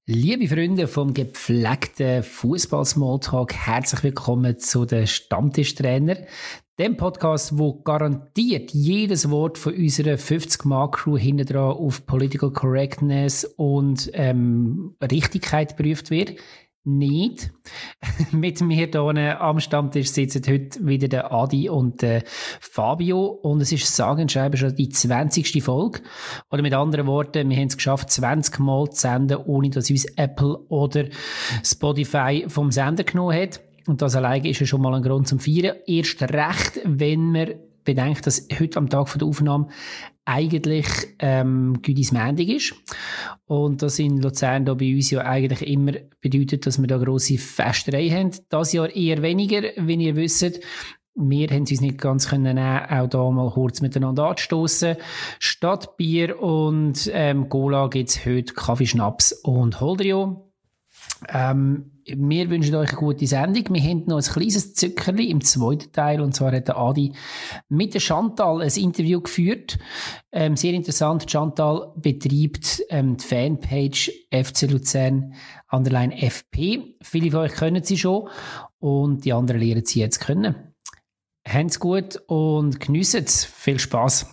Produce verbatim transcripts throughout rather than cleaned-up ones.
Liebe Freunde vom gepflegten Fußball-Smalltalk, herzlich willkommen zu den Stammtischtrainer, dem Podcast, wo garantiert jedes Wort von unserer fünfzig-Mann-Crew hinten dran auf Political Correctness und ähm, Richtigkeit geprüft wird. Nicht. Mit mir hier am Stammtisch sitzen heute wieder der Adi und der Fabio und es ist sage und schreibe schon die zwanzigste Folge. Oder mit anderen Worten, wir haben es geschafft, zwanzig Mal zu senden, ohne dass uns Apple oder Spotify vom Sender genommen hat. Und das alleine ist ja schon mal ein Grund zum Feiern. Erst recht, wenn man bedenkt, dass heute am Tag der Aufnahme eigentlich ähm, Güdis Montag ist. Und das in Luzern da bei uns ja eigentlich immer bedeutet, dass wir da grosse Festerei haben. Das Jahr eher weniger, wenn ihr wisst. Wir haben es uns nicht ganz können nehmen, auch da mal kurz miteinander anzustossen. Statt Bier und ähm, Cola gibt es heute Kaffee, Schnaps und Holdrio. Ähm, wir wünschen euch eine gute Sendung. Wir haben noch ein kleines Zückerli im zweiten Teil. Und zwar hat der Adi mit der Chantal ein Interview geführt. Ähm, sehr interessant. Chantal betreibt ähm, die Fanpage F C Luzern Underline F P. Viele von euch kennen sie schon. Und die anderen lernen sie jetzt kennen. Habt's gut und geniessen es. Viel Spass.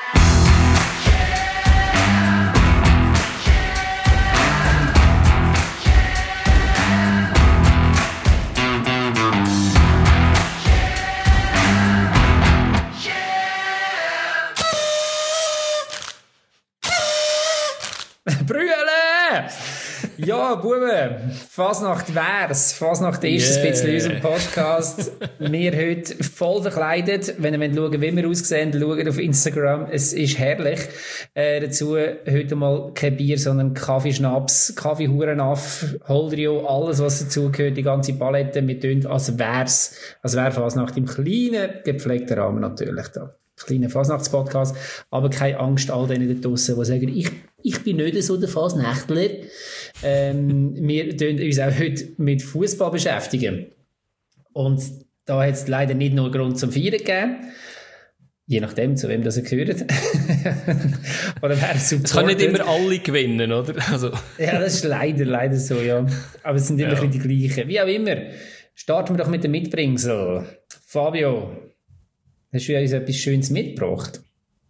Brüele! Ja, Buben, Fasnacht wär's. Fasnacht ist yeah. Ein bisschen in unserem Podcast. Wir heute voll verkleidet. Wenn ihr schauen wollt, wie wir aussehen, schaut auf Instagram. Es ist herrlich. Äh, dazu heute mal kein Bier, sondern Kaffee, Schnaps, Kaffee, Hurenaff, Holdrio, alles was dazugehört, die ganze Palette. Wir tun, als wär's, als wär Fasnacht im kleinen, gepflegten Rahmen natürlich da. Kleiner Fasnachtspodcast, aber keine Angst all denen da draussen, die sagen, ich, ich bin nicht so der Fasnächtler. Ähm, wir tun uns auch heute mit Fußball beschäftigen. Und da hat es leider nicht nur Grund zum Feiern gegeben. Je nachdem, zu wem das ihr gehört. Oder wer supportet. Es kann nicht immer alle gewinnen, oder? Also. Ja, das ist leider, leider so, ja. Aber es sind immer ja. Die gleichen. Wie auch immer. Starten wir doch mit dem Mitbringsel. Fabio, hast du uns etwas Schönes mitgebracht?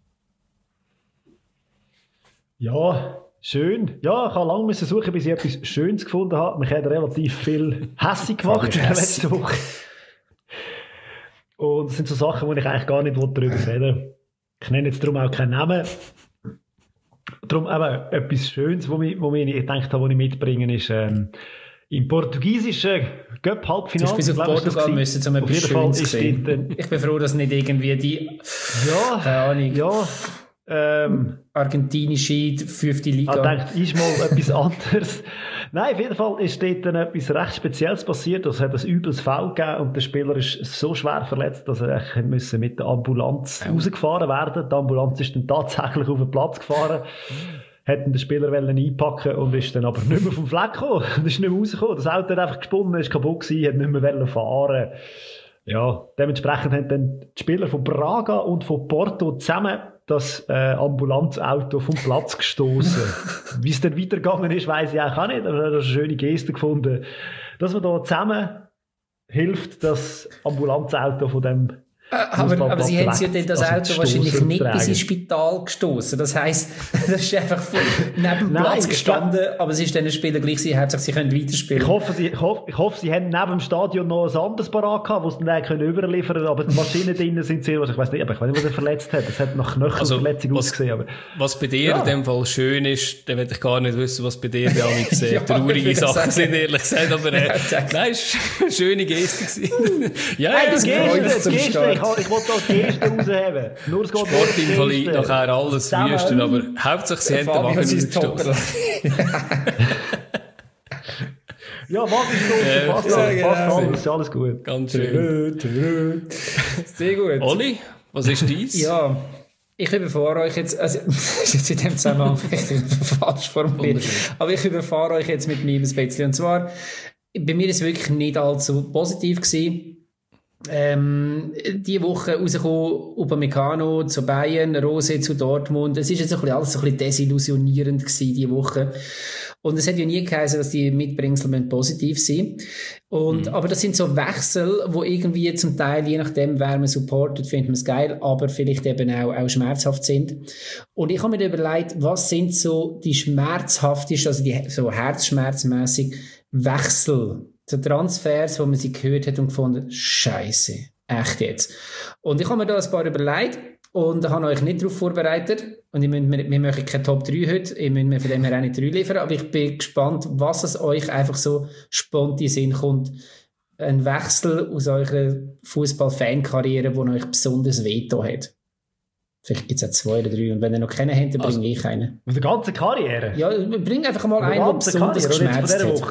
Ja, schön. Ja, ich habe lange suchen, bis ich etwas Schönes gefunden habe. Mich hat relativ viel hässig gemacht in der letzten Woche. Und das sind so Sachen, wo ich eigentlich gar nicht darüber reden will. Ich nenne jetzt darum auch keinen Namen. Darum eben etwas Schönes, wo ich, wo ich gedacht habe, was ich mitbringen, ist ähm, im portugiesischen Göpp-Halbfinale. Du hast bis auf Portugal müssen, um etwas Schönes zu sehen. Ich bin froh, dass nicht irgendwie die... Ja, keine Ahnung. Ja, ähm, argentinische fünfte Liga. Ich dachte, ist mal etwas anderes. Nein, auf jeden Fall ist dort dann etwas recht Spezielles passiert. Es hat ein übles Foul gegeben und der Spieler ist so schwer verletzt, dass er müssen mit der Ambulanz oh. rausgefahren werden. Die Ambulanz ist dann tatsächlich auf den Platz gefahren. Hätten den Spieler einpacken und ist dann aber nicht mehr vom Fleck gekommen. Und ist nicht mehr rausgekommen. Das Auto hat einfach gesponnen, ist kaputt gewesen, hat nicht mehr fahren. Ja, dementsprechend haben dann die Spieler von Braga und von Porto zusammen das äh, Ambulanzauto vom Platz gestoßen. Wie es dann weitergegangen ist, weiss ich auch nicht. Aber ich habe eine schöne Geste gefunden, dass man da zusammen hilft, das Ambulanzauto von dem Aber, aber sie haben ja dann das Auto wahrscheinlich nicht bis ins Spital gestoßen. Das heisst, das ist einfach von, neben dem Platz gestanden, aber es ist dann ein Spieler gleich gewesen, Hauptsache sie können weiterspielen. Ich hoffe, sie, ich hoffe, ich hoffe, sie haben neben dem Stadion noch ein anderes parat gehabt, wo sie dann können überliefern können, aber die Maschinen drinnen sind sehr, ich weiss nicht, aber ich weiß nicht, was er verletzt hat. Das hat nach Knöchelverletzung also, ausgesehen. Aber was bei dir ja. in dem Fall schön ist, dann will ich gar nicht wissen, was bei dir bei allem sehr ja, traurige Sachen sind, ehrlich gesagt, aber äh, nein, es war eine schöne Geste. ja, nein, ja, das Geste, das Geste. Ich wollte das Geste rausheben. Nur Sportinvalid, nachher alles wüsten, aber hauptsächlich sie haben den Wagen gestoßen. Ja, Wagen gestoßen, fast alles, fast alles, ist alles gut. Ganz schön. Sehr gut. Oli, was ist dies? Ja, ich überfahre euch jetzt, also, das ist jetzt in dem Zusammenhang vielleicht falsch formuliert, aber ich überfahre euch jetzt mit meinem Spätzle. Und zwar, bei mir ist es wirklich nicht allzu positiv gewesen. Ähm, die Woche rausgekommen, Upamecano zu Bayern, Rose zu Dortmund. Es ist jetzt so ein bisschen alles so ein bisschen desillusionierend gewesen, die Woche. Und es hat ja nie geheißen, dass die Mitbringsel positiv sind. Und, mhm. aber das sind so Wechsel, wo irgendwie zum Teil, je nachdem, wer man supportet, findet man es geil, aber vielleicht eben auch, auch schmerzhaft sind. Und ich habe mir überlegt, was sind so die schmerzhaftesten, also die so herzschmerzmäßig Wechsel, so Transfers, wo man sie gehört hat und gefunden, Scheiße, echt jetzt. Und ich habe mir da ein paar überlegt, und habe euch nicht darauf vorbereitet. Und ich müsst, wir, wir machen keine Top drei heute. Ich müsst mir von dem her auch nicht drei liefern. Aber ich bin gespannt, was es euch einfach so spontan in Sinn kommt. Ein Wechsel aus eurer Fußball-Fan-Karriere, der euch besonders wehgetan hat. Vielleicht gibt es auch zwei oder drei. Und wenn ihr noch keinen habt, dann bringe also, ich einen. Aus der ganzen Karriere? Ja, bring einfach mal einen, der besonders geschmerzt hat.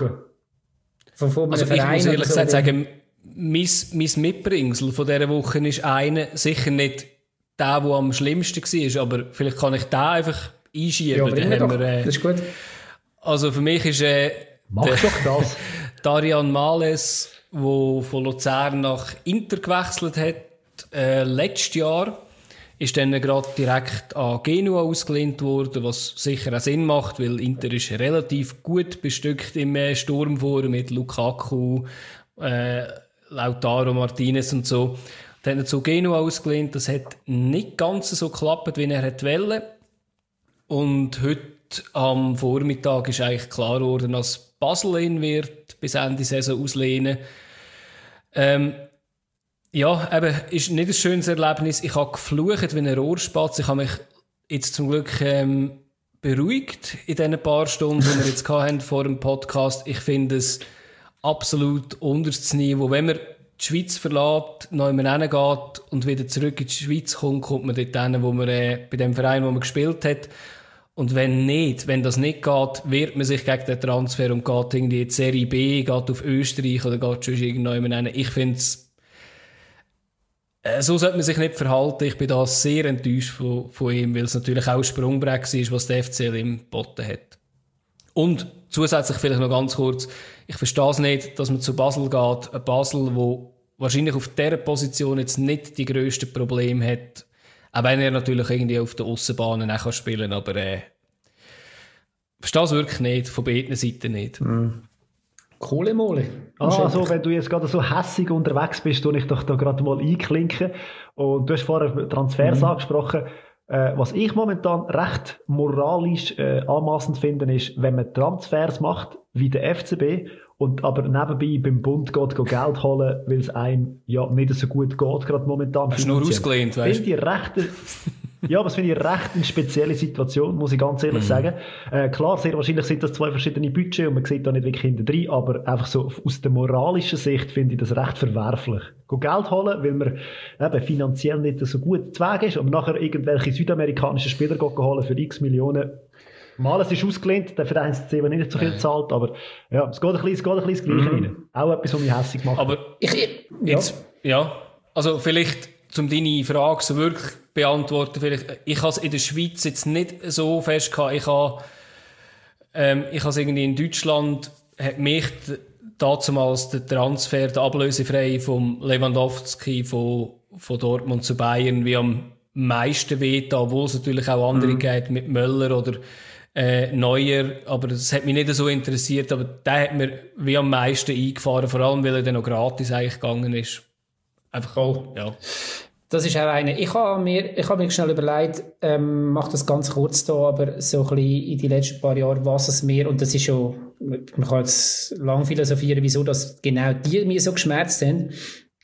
Von, von also ich muss ehrlich gesagt so sagen, mein, mein Mitbringsel von dieser Woche ist einer, sicher nicht der, der am schlimmsten war, aber vielleicht kann ich den einfach einschieben. Ja, den haben wir, äh, das ist gut. Also für mich ist äh, Mach der, doch das. Darian Males, der von Luzern nach Inter gewechselt hat, äh, letztes Jahr, ist dann gerade direkt an Genua ausgelehnt worden, was sicher auch Sinn macht, weil Inter ist relativ gut bestückt im äh, Sturm vor, mit Lukaku, äh, Lautaro Martinez und so. Dann hat er zu Genua ausgelehnt. Das hat nicht ganz so geklappt, wie er wollte. Und heute am Vormittag ist eigentlich klar geworden, dass Basel ihn wird bis Ende Saison auslehnen. Ähm, ja, eben, ist nicht ein schönes Erlebnis. Ich habe geflucht wie ein Rohrspatz. Ich habe mich jetzt zum Glück ähm, beruhigt in diesen paar Stunden, die wir jetzt hatten vor dem Podcast. Ich finde es absolut unterstes Niveau. Wenn man die Schweiz verlässt, noch immer hingeht und wieder zurück in die Schweiz kommt, kommt man dort hin, wo man äh, bei dem Verein, wo man gespielt hat. Und wenn nicht, wenn das nicht geht, wehrt man sich gegen den Transfer und geht irgendwie in die Serie B, geht auf Österreich oder geht schon irgendwo hin. Ich finde es, äh, so sollte man sich nicht verhalten. Ich bin da sehr enttäuscht von, von ihm, weil es natürlich auch ein Sprungbrett war, was der F C L ihm geboten hat. Und zusätzlich vielleicht noch ganz kurz, ich verstehe es nicht, dass man zu Basel geht. Ein Basel, wo wahrscheinlich auf dieser Position jetzt nicht die grössten Probleme hat. Auch wenn er natürlich irgendwie auf den Aussenbahnen auch spielen kann. Aber äh, ich verstehe es wirklich nicht, von beiden Seiten nicht. Mm. Kohle-Mole. Ah, also, wenn du jetzt gerade so hässig unterwegs bist, tue ich doch da gerade mal einklinken. Und du hast vorher Transfers mm. angesprochen. Äh, was ich momentan recht moralisch äh, anmassend finde, ist, wenn man Transfers macht, wie der F C B, und aber nebenbei beim Bund geht, geht Geld holen, weil es einem ja nicht so gut geht, gerade momentan. Hast du nur ausgelehnt, weißt du? Ja, aber das finde ich recht eine spezielle Situation, muss ich ganz ehrlich mhm. sagen. Äh, klar, sehr wahrscheinlich sind das zwei verschiedene Budgets und man sieht da nicht wirklich hinten drin, aber einfach so aus der moralischen Sicht finde ich das recht verwerflich. Go Geld holen, weil man eben finanziell nicht so gut zu Weg ist, aber nachher irgendwelche südamerikanischen Spieler holen für x Millionen. Mal, es ist ausgelehnt, der Verein C nicht so viel zahlt, aber ja, es geht ein bisschen, es geht ein bisschen das Gleiche mhm. rein. Auch etwas, was mich hässlich macht. Aber ich, jetzt, ja. ja, also vielleicht, um deine Frage so wirklich beantworten, vielleicht, ich habe es in der Schweiz jetzt nicht so fest gehabt. Ich habe, ähm, ich habe es irgendwie in Deutschland, hat mich damals der Transfer, der ablösefrei vom Lewandowski von, von Dortmund zu Bayern wie am meisten wehgetan, obwohl es natürlich auch andere mhm. geht mit Möller oder äh, Neuer, aber das hat mich nicht so interessiert, aber der hat mir wie am meisten eingefahren, vor allem weil er dann noch gratis eigentlich gegangen ist. Einfach, oh. ja. Das ist auch eine. Ich habe mir, ich habe mir schnell überlegt, ähm, mach das ganz kurz da, aber so ein bisschen in den letzten paar Jahren, was es mir, und das ist schon, man kann jetzt lang philosophieren, wieso das genau die mir so geschmerzt haben.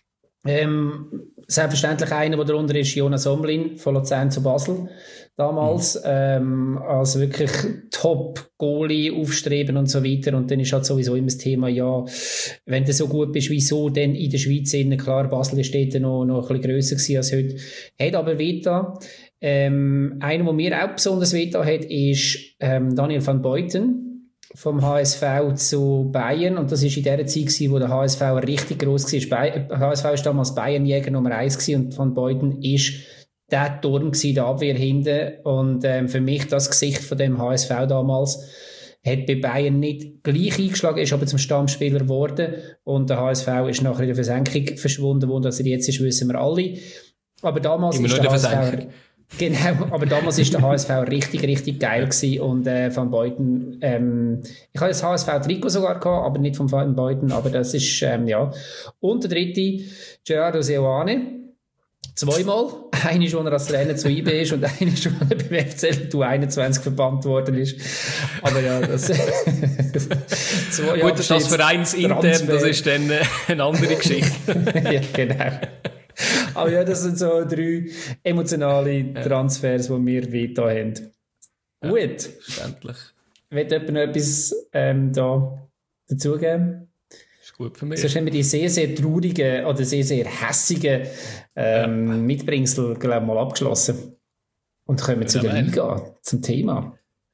Ähm, selbstverständlich einer, der darunter ist, Jonas Omlin von Luzern zu Basel damals, mhm. ähm, als wirklich Top-Goalie aufstreben und so weiter. Und dann ist halt sowieso immer das Thema, ja, wenn du so gut bist, wieso denn in der Schweiz innen? Klar, Basel ist dort noch, noch ein bisschen grösser gewesen als heute. Hat aber weiter. Ähm, einer, der mir auch besonders weiter hat, ist ähm, Daniel van Beuten vom H S V zu Bayern, und das war in der Zeit gewesen, wo der H S V richtig gross war. Der H S V war damals Bayernjäger Nummer eins gewesen, und Van Beuten ist der Turm gewesen, der Abwehr hinten, und ähm, für mich das Gesicht von dem H S V damals hat bei Bayern nicht gleich eingeschlagen, ist aber zum Stammspieler geworden, und der H S V ist nachher in der Versenkung verschwunden, wo das er jetzt ist, wissen wir alle. Aber damals Immer ist der H S V... Genau, aber damals war der H S V richtig, richtig geil gewesen und äh, Van Beuten, ähm, ich hatte das H S V-Trikot sogar gehabt, aber nicht von Van Beuten, aber das ist, ähm, ja. Und der dritte, Gerardo Seoane, zweimal. Eine schon, als Trainer zu I B ist und eine schon, beim F C L U einundzwanzig verbannt worden ist. Aber ja, das... zwei Gut, das vereinsintern, das ist dann eine andere Geschichte. Ja, genau. Aber ja, das sind so drei emotionale Transfers, die wir weiter haben. Ja, gut. Verständlich. Will jemand noch etwas ähm, da dazugeben? Ist gut für mich. Sonst haben wir die sehr, sehr traurigen oder sehr, sehr hässigen ähm, ja. Mitbringsel, glaube ich, mal abgeschlossen. Und kommen ja, zu der Liga, zum Thema.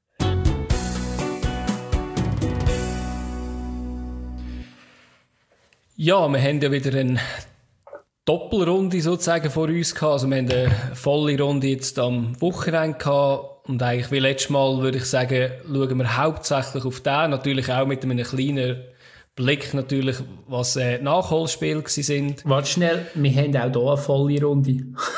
Ja, wir haben ja wieder eine Doppelrunde sozusagen vor uns gehabt. Also wir haben eine volle Runde jetzt am Wochenende gehabt. Und eigentlich wie letztes Mal würde ich sagen, schauen wir hauptsächlich auf den. Natürlich auch mit einem kleinen Blick natürlich, was äh, Nachholspiele gewesen sind. Warte schnell, wir haben auch hier eine volle Runde.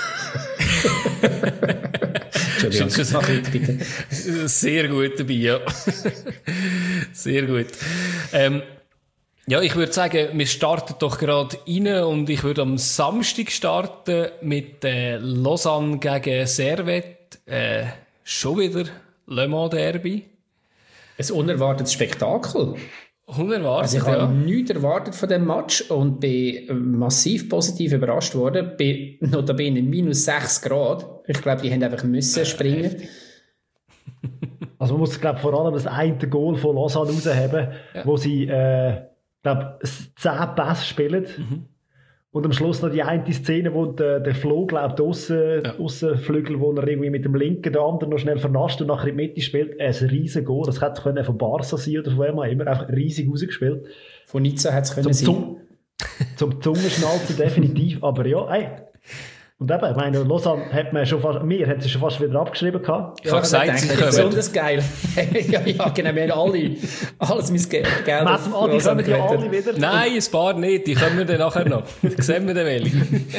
Entschuldigung, mach ich bitte. Sehr gut dabei, ja. Sehr gut. Ähm, ja, ich würde sagen, wir starten doch gerade rein und ich würde am Samstag starten mit äh, Lausanne gegen Servette. Äh, schon wieder Le Mans Derby. Ein unerwartetes Spektakel. Unerwartet, also ich ja. habe nichts erwartet von dem Match und bin massiv positiv überrascht worden. Bei notabene minus sechs Grad. Ich glaube, die haben einfach müssen springen. Also man muss, glaube vor allem das eine Goal von Lausanne rausheben, ja. wo sie äh, glaube zehn Pässe spielen. Mhm. Und am Schluss noch die eine Szene, wo der, der Flo, glaube ich, der Aussenflügel, wo er irgendwie mit dem linken, der andere noch schnell vernascht und nachher in die Mitte spielt. Ein riesen Goal. Das hätte können von Barca sein oder von wem auch immer. Einfach riesig rausgespielt. Von Nizza hätte es können sein. Zum, zum Zungenschnalzen definitiv. Aber ja, ey. Und eben, ich meine, Lausanne hat man schon fast, mir hat sie schon fast wieder abgeschrieben gehabt. Ich habe gesagt, sie kommen. Besonders geil. ja, ja, genau, wir haben alle, alles mein Geld auf die kommen ja alle wieder. Nein, ein paar nicht, die kommen wir dann nachher noch. Die sehen wir dann welche.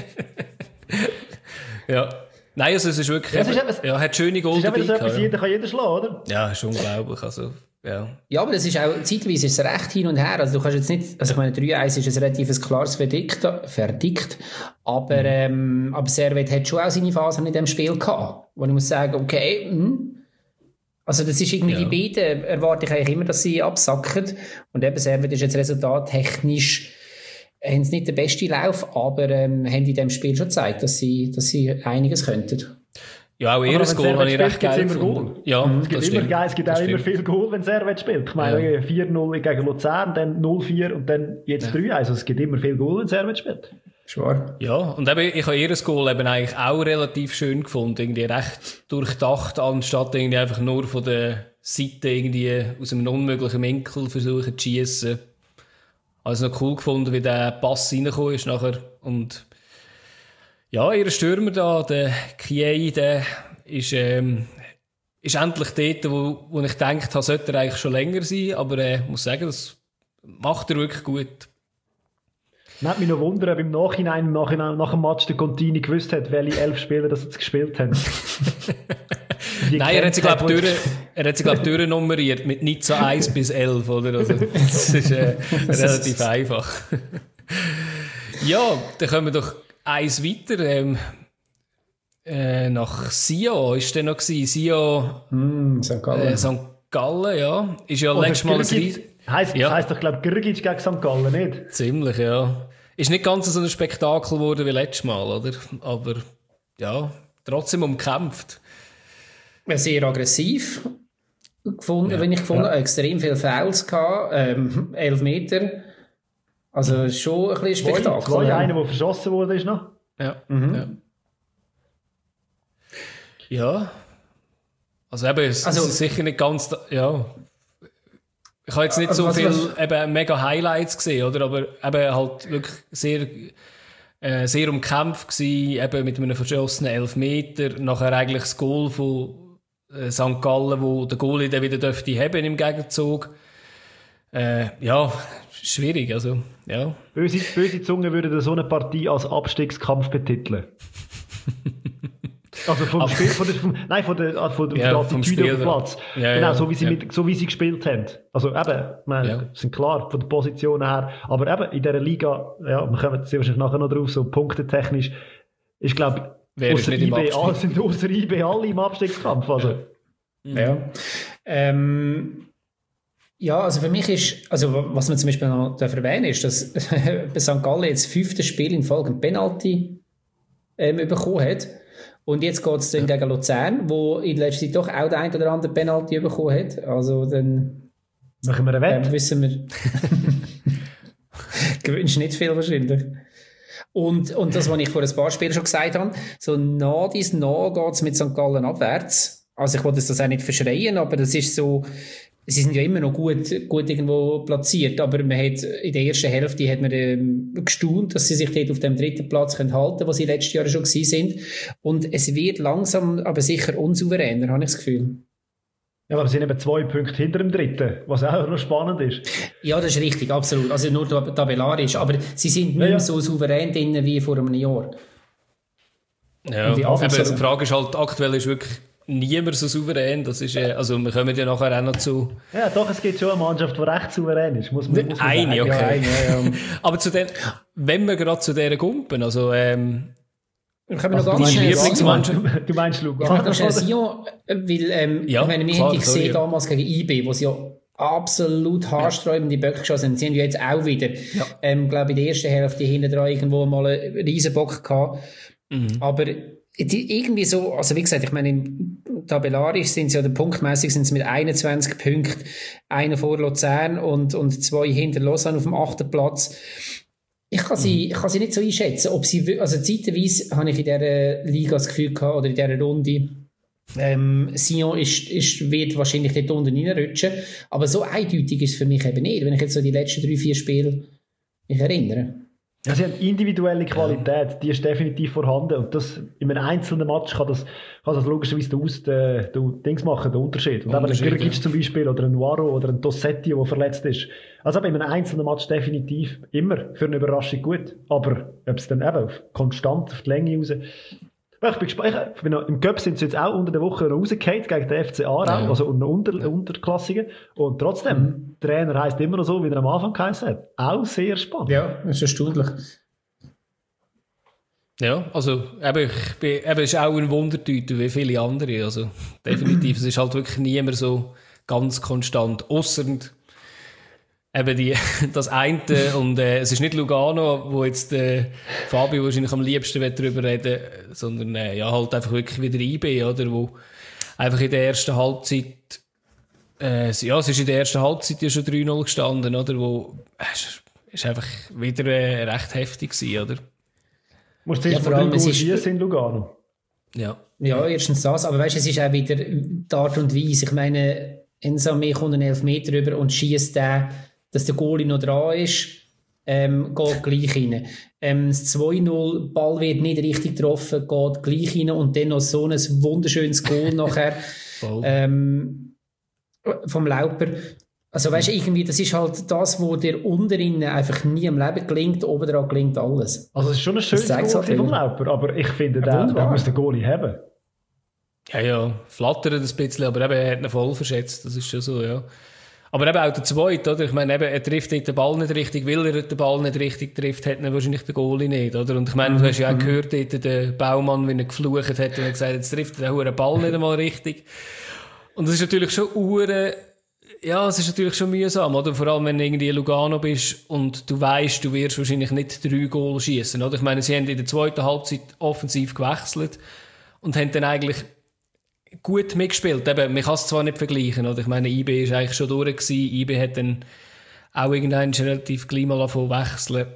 Ja. Nein, also es ist wirklich, ja, es ist eben, ja, hat schöne Gold dabei. Das ist etwas, ja. Jeder kann jeder schlagen, oder? Ja, ist unglaublich, also... Ja. ja, aber das ist auch, zeitweise ist es recht hin und her. Also du kannst jetzt nicht, also ich meine, drei eins ist ein relativ klares Verdikt, Verdikt aber, mhm. ähm, aber Servette hat schon auch seine Phasen in dem Spiel gehabt, wo ich muss sagen, okay, mh. also das ist irgendwie, ja. die beiden erwarte ich eigentlich immer, dass sie absacken und eben Servette ist jetzt resultattechnisch, haben sie nicht den besten Lauf, aber ähm, haben in dem Spiel schon gezeigt, dass sie, dass sie einiges könnten. Ja, auch ihr Goal habe ich recht geil gefunden. Ja, es gibt, immer, geil, es gibt auch immer viel Goal, wenn Servette spielt. Ich meine, ja. vier null gegen Luzern, dann null vier und dann jetzt ja. drei eins. Also es gibt immer viel Goal, wenn Servette spielt. Schwar. Ja, und eben, ich habe ihr Goal eben eigentlich auch relativ schön gefunden. Irgendwie recht durchdacht, anstatt irgendwie einfach nur von der Seite irgendwie aus einem unmöglichen Winkel versuchen zu schiessen. Also noch cool gefunden, wie der Pass reingekommen ist nachher. Und ja, ihr Stürmer da, der Kiei, der ist, ähm, ist endlich dort, wo, wo ich gedacht habe, sollte er eigentlich schon länger sein. Aber ich äh, muss sagen, das macht er wirklich gut. Man hat mich noch wundern, ob im Nachhinein, nach, nach dem Match der Contini gewusst hat, welche elf Spieler das jetzt gespielt haben. Nein, er hat sie, glaube ich, durch, er hat sie, glaub, durchnummeriert mit Nizza eins bis elf, oder? Also, das ist äh, relativ einfach. Ja, dann kommen wir doch eins weiter, ähm, äh, nach Sion ist der noch gewesen. Sion, mm, Sankt Gallen. Äh, Sankt Gallen, ja. Ist ja letztes Mal ein Ries- Heisst, ja. heisst doch, glaube ich, Grgic gegen Sankt Gallen, nicht? Ziemlich, ja. Ist nicht ganz so ein Spektakel geworden wie letztes Mal, oder? Aber, ja, trotzdem umkämpft. Sehr aggressiv gefunden, ja. wenn ich gefunden, ja. extrem viele Fouls gehabt, ähm, elf Meter. Also schon ein bisschen Spektakel. Zwei, zwei einer, der verschossen wurde, ist noch. Ja. Mhm. ja. Ja. Also eben, es also, ist sicher nicht ganz, ja. Ich habe jetzt nicht also, so viel eben mega Highlights gesehen, oder? Aber eben halt wirklich sehr, äh, sehr umkämpft gewesen, eben mit einem verschossenen Elfmeter. Nachher eigentlich das Goal von äh, Sankt Gallen, wo der Goalie dann wieder dürfte haben im Gegenzug. Äh, ja, schwierig, also, ja. Böse, böse Zunge würde so eine Partie als Abstiegskampf betiteln. Also vom Aber, Spiel, von der, vom, nein, von der, von der, ja, von der Attitüde auf dem Platz. Ja, genau, ja, so wie, sie ja. mit, so wie sie gespielt haben. Also eben, wir Ja. sind klar von der Position her, aber eben in dieser Liga, ja, wir kommen jetzt wahrscheinlich nachher noch drauf, so punktetechnisch, ich glaube, außer I B, alle, sind außer I B alle im Abstiegskampf. Also. Ja. ja. Ähm, ja, also für mich ist, also was man zum Beispiel noch erwähnen ist, dass Sankt Gallen jetzt fünftes Spiel in Folge ein Penalty ähm, bekommen hat. Und jetzt geht es dann gegen Luzern, wo in letzter Zeit doch auch der ein oder andere Penalty bekommen hat. Also dann machen wir eine Wette. Ähm, wissen wir. Gewünscht nicht viel wahrscheinlich. Und, und das, was ich vor ein paar Spielen schon gesagt habe, so nah dies nah geht es mit Sankt Gallen abwärts. Also ich wollte das auch nicht verschreien, aber das ist so, sie sind ja immer noch gut, gut irgendwo platziert, aber man hat, in der ersten Hälfte hat man ähm, gestaunt, dass sie sich dort auf dem dritten Platz können halten, wo sie letztes Jahr schon gewesen sind. Und es wird langsam, aber sicher unsouveräner, habe ich das Gefühl. Ja, aber wir sind eben zwei Punkte hinter dem dritten, was auch noch spannend ist. Ja, das ist richtig, absolut. Also nur tabellarisch, aber sie sind nicht ja, ja. mehr so souverän drin wie vor einem Jahr. Ja, aber die Frage ist halt, aktuell ist wirklich niemand so souverän. Das ist, äh, also wir kommen ja nachher auch noch zu... Ja, doch, es gibt schon eine Mannschaft, die recht souverän ist. Muss man, muss man eine, sagen. okay. Ja, eine, ja. Aber zu den, wenn wir gerade zu dieser Gumpen, also... Ähm, wir können also noch ganz schnell Lieblingsmannschaft. Du, du meinst Lugano? Ich kann noch schnell Sion, weil ähm, ja, ich meine, wir klar, haben die gesehen ja. damals gegen I B, wo sie ja absolut haarsträubende Böcke geschossen haben. Sie haben ja jetzt auch wieder, ja. ähm, glaube ich, in der ersten Hälfte hinten dran irgendwo mal einen Riesenbock gehabt. Mhm. Aber die, irgendwie so, also wie gesagt, ich meine, tabellarisch sind sie, oder punktmäßig sind sie mit einundzwanzig Punkten, einer vor Luzern und, und zwei hinter Lausanne auf dem achten Platz. Ich kann sie, ich kann sie nicht so einschätzen, ob sie, also zeitweise habe ich in dieser Liga das Gefühl gehabt, oder in dieser Runde, ähm, Sion ist, ist, wird wahrscheinlich dort unten reinrutschen, aber so eindeutig ist es für mich eben nicht, wenn ich jetzt so die letzten drei, vier Spiele mich erinnere. Ja, sie haben individuelle Qualität, die ist definitiv vorhanden und das, in einem einzelnen Match kann das, kann das logischerweise den, den, den Dings machen, den Unterschied. Und eben ein Grgic ja. zum Beispiel oder ein Nuaro oder ein Dossetti, der verletzt ist. Also eben in einem einzelnen Match definitiv immer für eine Überraschung gut. Aber ob es dann eben auf konstant auf die Länge raus... Ich bin gespannt. Ich bin noch, im Cup sind sie jetzt auch unter der Woche noch rausgefallen gegen den F C Aarau, ja. also unter, unter, Unterklassigen. Und trotzdem, mhm. der Trainer heisst immer noch so, wie er am Anfang geheißen hat. Auch sehr spannend. Ja, das ist erstaunlich. Ja, also eben, ich bin, eben, ist auch ein Wundertüte wie viele andere. Also definitiv, es ist halt wirklich nie mehr so ganz konstant. Ausser eben die, das eine, und äh, es ist nicht Lugano, wo jetzt äh, Fabio wahrscheinlich am liebsten darüber reden, sondern äh, ja, halt einfach wirklich wieder I B, oder, wo einfach in der ersten Halbzeit, äh, ja, es ist in der ersten Halbzeit ja schon drei null gestanden, oder, wo äh, ist einfach wieder äh, recht heftig gewesen, oder? Musst du zuerst ja, mal drei Goal schiessen in Lugano? Ja. Ja, erstens das, aber weißt du, es ist auch wieder die Art und Weise, ich meine, Ensame kommt einen Elfmeter rüber und schießt den, dass der Goalie noch dran ist, ähm, geht gleich rein. Ähm, das zwei null, Ball wird nicht richtig getroffen, geht gleich rein und dann noch so ein wunderschönes Goal nachher ähm, vom Lauper. Also weißt du, irgendwie, das ist halt das, wo der unteren einfach nie im Leben gelingt, oben dran gelingt alles. Also es ist schon ein schönes Goal halt vom Lauper, aber ich finde, ja, der, der muss den Goalie haben. Ja, ja, flattert ein bisschen, aber eben, er hat ihn voll verschätzt, das ist schon so, ja. Aber eben auch der Zweite, oder? Ich meine, eben, er trifft den Ball nicht richtig, weil er den Ball nicht richtig trifft, hat er wahrscheinlich den Goalie nicht, oder? Und ich meine, du hast ja auch gehört, den Baumann, wie er geflucht hat und er gesagt, jetzt trifft er den Ball nicht einmal richtig. Und das ist natürlich schon ure, ja, es ist natürlich schon mühsam, oder? Vor allem, wenn du irgendwie in Lugano bist und du weißt, du wirst wahrscheinlich nicht drei Goal schießen, oder? Ich meine, sie haben in der zweiten Halbzeit offensiv gewechselt und haben dann eigentlich gut mitgespielt. Eben, man kann es zwar nicht vergleichen, oder? Ich meine, I B war eigentlich schon durch gewesen. I B hat dann auch irgendwann relativ gleich mal davon wechseln.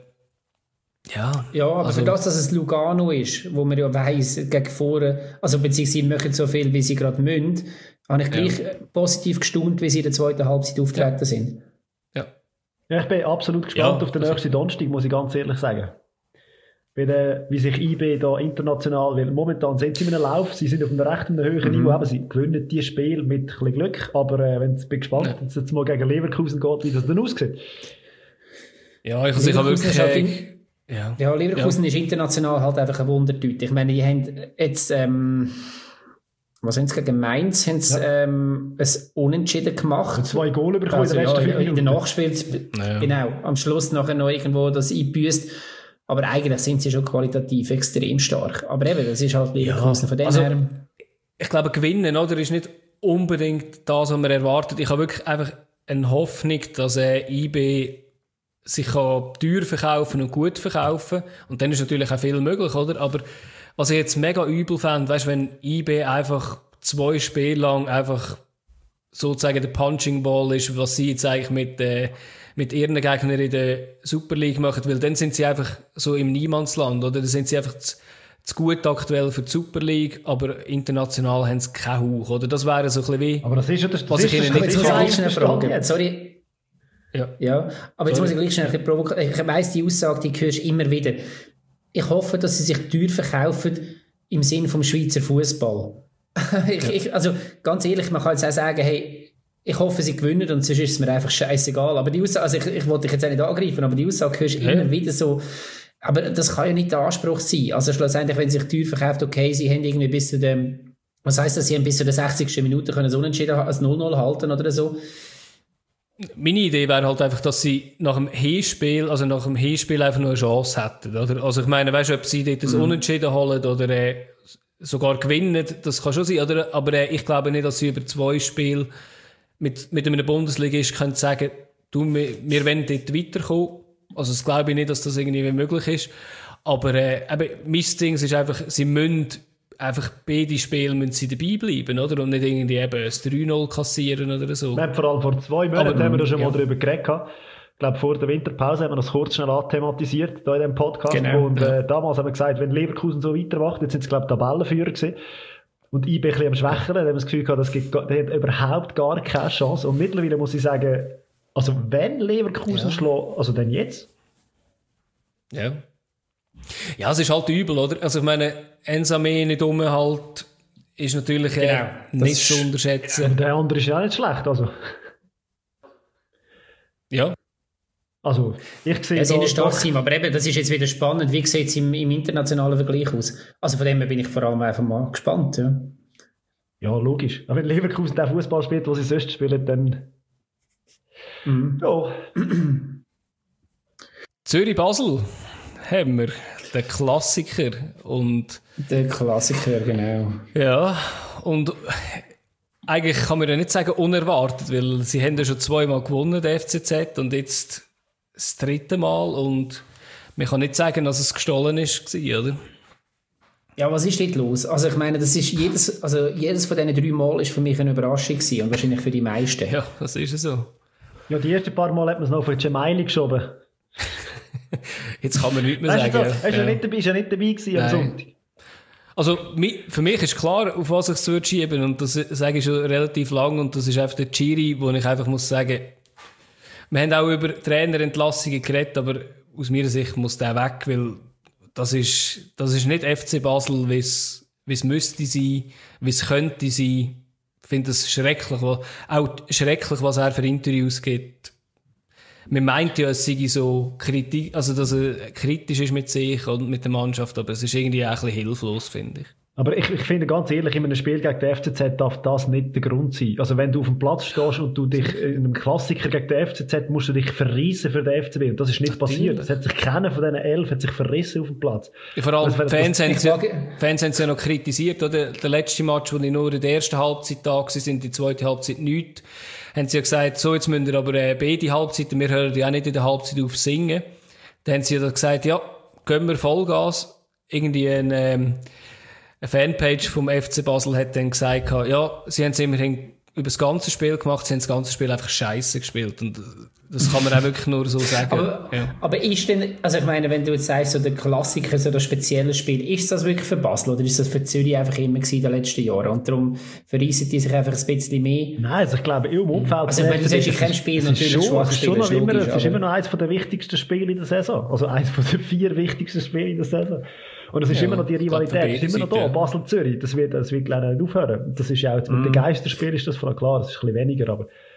Ja. Ja, aber also, für das, dass es Lugano ist, wo man ja weiss, gegen vorne, also beziehungsweise machen so viel, wie sie gerade müssen, habe ich gleich ja. positiv gestaunt, wie sie in der zweiten Halbzeit auftreten ja. sind. Ja. ja. Ich bin absolut gespannt ja, auf den nächsten Donnerstag, muss ich ganz ehrlich sagen. Wie, der, wie sich I B da international, weil momentan sind sie in einem Lauf, sie sind auf einem recht hohen mhm. Niveau, aber sie gewinnen die Spiele mit ein bisschen Glück, aber äh, wenn ich bin gespannt, ja. wenn es jetzt mal gegen Leverkusen geht, wie das dann aussieht. Ja, ich, also ich habe wirklich... Äh, Ja, ja Leverkusen ja. ist international halt einfach ein Wundertüte. Ich meine, die haben jetzt, ähm, was haben sie gegen Mainz, haben sie ja. ähm, ein Unentschieden gemacht. Zwei Goal bekommen also, in der ja, in der Minuten. Nachspiel, ja. genau, am Schluss nachher noch irgendwo das eingebüßt. Aber eigentlich sind sie schon qualitativ extrem stark. Aber eben, das ist halt Leverkusen ja, von dem also, her. Ich glaube, gewinnen, oder, ist nicht unbedingt das, was man erwartet. Ich habe wirklich einfach eine Hoffnung, dass äh, I B sich kann teuer verkaufen und gut verkaufen. Und dann ist natürlich auch viel möglich, oder? Aber was ich jetzt mega übel fände, weißt, wenn I B einfach zwei Spiele lang einfach sozusagen der Punching Ball ist, was sie jetzt eigentlich mit, äh, mit ihren Gegnern in der Super League machen, weil dann sind sie einfach so im Niemandsland, oder? Dann sind sie einfach zu, zu gut aktuell für die Super League, aber international haben sie keinen Hauch, oder? Das wäre so ein bisschen wie... Aber das ist ja das, was das ich ist ihnen das, nicht jetzt kann. muss ich schnell fragen. Sorry. Ja. ja, aber jetzt Sorry. muss ich gleich schnell ein bisschen provozieren. Ich weiss, die Aussage, die hörst du immer wieder. Ich hoffe, dass sie sich teuer verkaufen im Sinn vom Schweizer Fußball. ich, Ja. ich, also ganz ehrlich, man kann jetzt auch sagen, hey, ich hoffe, sie gewinnen und sonst ist es mir einfach scheißegal. Aber die Aussage, also ich, ich wollte dich jetzt auch nicht angreifen, aber die Aussage hörst du ja. immer wieder so. Aber das kann ja nicht der Anspruch sein. Also schlussendlich, wenn sie sich teuer verkauft, okay, sie haben irgendwie bis zu dem, was heisst das, sie haben bis zu der sechzigsten Minute können so unentschieden als null null halten oder so. Meine Idee wäre halt einfach, dass sie nach dem Hinspiel, also nach dem Hinspiel einfach nur eine Chance hätten, oder? Also ich meine, weißt du, ob sie dort das mhm. Unentschieden holen oder äh, sogar gewinnen, das kann schon sein, oder? Aber äh, ich glaube nicht, dass sie über zwei Spiele mit, mit einem Bundesligist können sagen, du, wir, wir wollen dort weiterkommen. Also das glaube ich nicht, dass das irgendwie möglich ist. Aber äh, eben, mein Ding ist einfach, sie müssen einfach beide Spiele müssen sie dabei bleiben, oder? Und nicht irgendwie eben das drei null kassieren oder so. Wir haben vor allem vor zwei Monaten Aber, haben wir da schon ja. mal darüber geredet. Ich glaube, vor der Winterpause haben wir das kurz schnell anthematisiert hier in diesem Podcast. Genau, und ja. äh, damals haben wir gesagt, wenn Leverkusen so weitermacht, jetzt sind es, glaube ich, Tabellenführer gewesen. Und I B ein bisschen am Schwächeren, da haben wir das Gefühl gehabt, das gibt, der hat überhaupt gar keine Chance. Und mittlerweile muss ich sagen, also wenn Leverkusen Ja. schlägt, also dann jetzt. Ja. Ja, es ist halt übel, oder? Also ich meine, Ensame nicht um halt ist natürlich äh, Genau, nicht das zu ist- unterschätzen. Und der andere ist ja auch nicht schlecht. Also, Ja. also ich sehe Ja, sie da sind ein starkes doch- Team, aber eben, das ist jetzt wieder spannend. Wie sieht es im, im internationalen Vergleich aus? Also von dem her bin ich vor allem einfach mal gespannt. Ja. Ja, logisch. Aber wenn Leverkusen den Fußball spielt, wo sie sonst spielen, dann Mhm. ja. Zürich-Basel haben wir, den Klassiker. Und Der Klassiker, genau. ja, und eigentlich kann man ja nicht sagen unerwartet, weil sie haben ja schon zweimal gewonnen, der F C Z, und jetzt das dritte Mal, und man kann nicht sagen, dass es gestohlen ist, oder? Ja, was ist dort los? Also ich meine, das ist jedes, also jedes von diesen drei Mal ist für mich eine Überraschung gewesen und wahrscheinlich für die meisten. Ja, das ist so. Ja, die ersten paar Mal hat man es noch auf die Gemaili geschoben. Jetzt kann man nichts mehr Weißt du, sagen. so, hast du ja nicht dabei, ist ja nicht dabei gewesen am Nein. Sonntag. Also mi- für mich ist klar, auf was ich es schieben, und das sage ich schon relativ lang, und das ist einfach der Chiri, wo ich einfach muss sagen, wir haben auch über Trainerentlassungen geredet, aber aus meiner Sicht muss der weg, weil das ist, das ist nicht F C Basel, wie es wie es müsste sein, wie es könnte sein. Ich finde es schrecklich, wo- auch schrecklich, was er für Interviews gibt. Man meint ja, es sei so kritisch, also dass er kritisch ist mit sich und mit der Mannschaft, aber es ist irgendwie auch ein bisschen hilflos, finde ich. Aber ich, ich finde ganz ehrlich, in einem Spiel gegen den F C Z darf das nicht der Grund sein. Also wenn du auf dem Platz stehst und du dich in einem Klassiker gegen den F C Z musst du dich verreissen für den F C B. Und das ist nicht passiert. Es hat sich keiner von diesen elf hat sich verrissen auf dem Platz. Ja, vor allem, Das die wäre- Fans, das- haben ich es ja, mag- Fans haben es ja noch kritisiert, oder? Der letzte Match, wo die nur in der ersten Halbzeit da waren, sind die zweite Halbzeit nichts. Haben sie ja gesagt, so, jetzt müssen wir aber äh, beide Halbzeiten, wir hören ja auch nicht in der Halbzeit auf singen. Dann haben sie ja gesagt, ja, gehen wir Vollgas. Irgendwie ein, ähm, eine Fanpage vom F C Basel hat dann gesagt, ja, sie haben es immerhin über das ganze Spiel gemacht, sie haben das ganze Spiel einfach scheiße gespielt. Und das kann man auch wirklich nur so sagen. Aber, ja. aber ist denn, also ich meine, wenn du jetzt sagst, so der Klassiker, so das spezielle Spiel, ist das wirklich für Basel oder ist das für Zürich einfach immer gewesen in den letzten Jahren? Und darum verreissen die sich einfach ein bisschen mehr. Nein, also ich glaube, im Umfeld... Also, wenn du sagst, ich kenne Spiel, es ist natürlich schon, schwach es ist schon spielen, noch ist immer, logisch, es ist aber- immer noch eines der wichtigsten Spiele in der Saison. Also eines von den vier wichtigsten Spielen in der Saison. Und es ist Ja, immer noch die gerade für Rivalität, beide ist immer noch da. Seiten. Basel-Zürich, das wird, das wird leider nicht aufhören. Das ist ja auch, mit den Geisterspielen ist das voll klar, das ist ein bisschen weniger, aber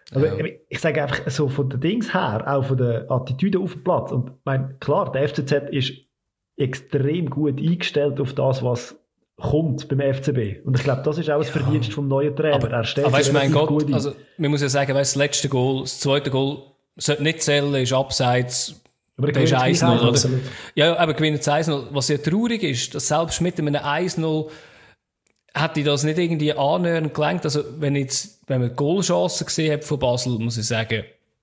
Aber Ja. ich sage einfach so von den Dings her, auch von der Attitüde auf dem Platz. Und ich meine, klar, der F C Z ist extrem gut eingestellt auf das, was kommt beim F C B. Und ich glaube, das ist auch das Verdienst vom neuen Trainer. Aber, er stellt aber weißt du, mein relativ Gott, gut ein. also, man muss ja sagen, weißt, das letzte Goal, das zweite Goal, sollte nicht zählen, ist abseits, Aber der ist gewinnt eins gleich null, oder? absolut. Ja, aber gewinnt eins null. Was ja traurig ist, dass selbst mit einem eins null hätte ich das nicht irgendwie annähernd gelenkt. Also, wenn jetzt, wenn man Goalchancen gesehen hat von Basel, muss ich sagen,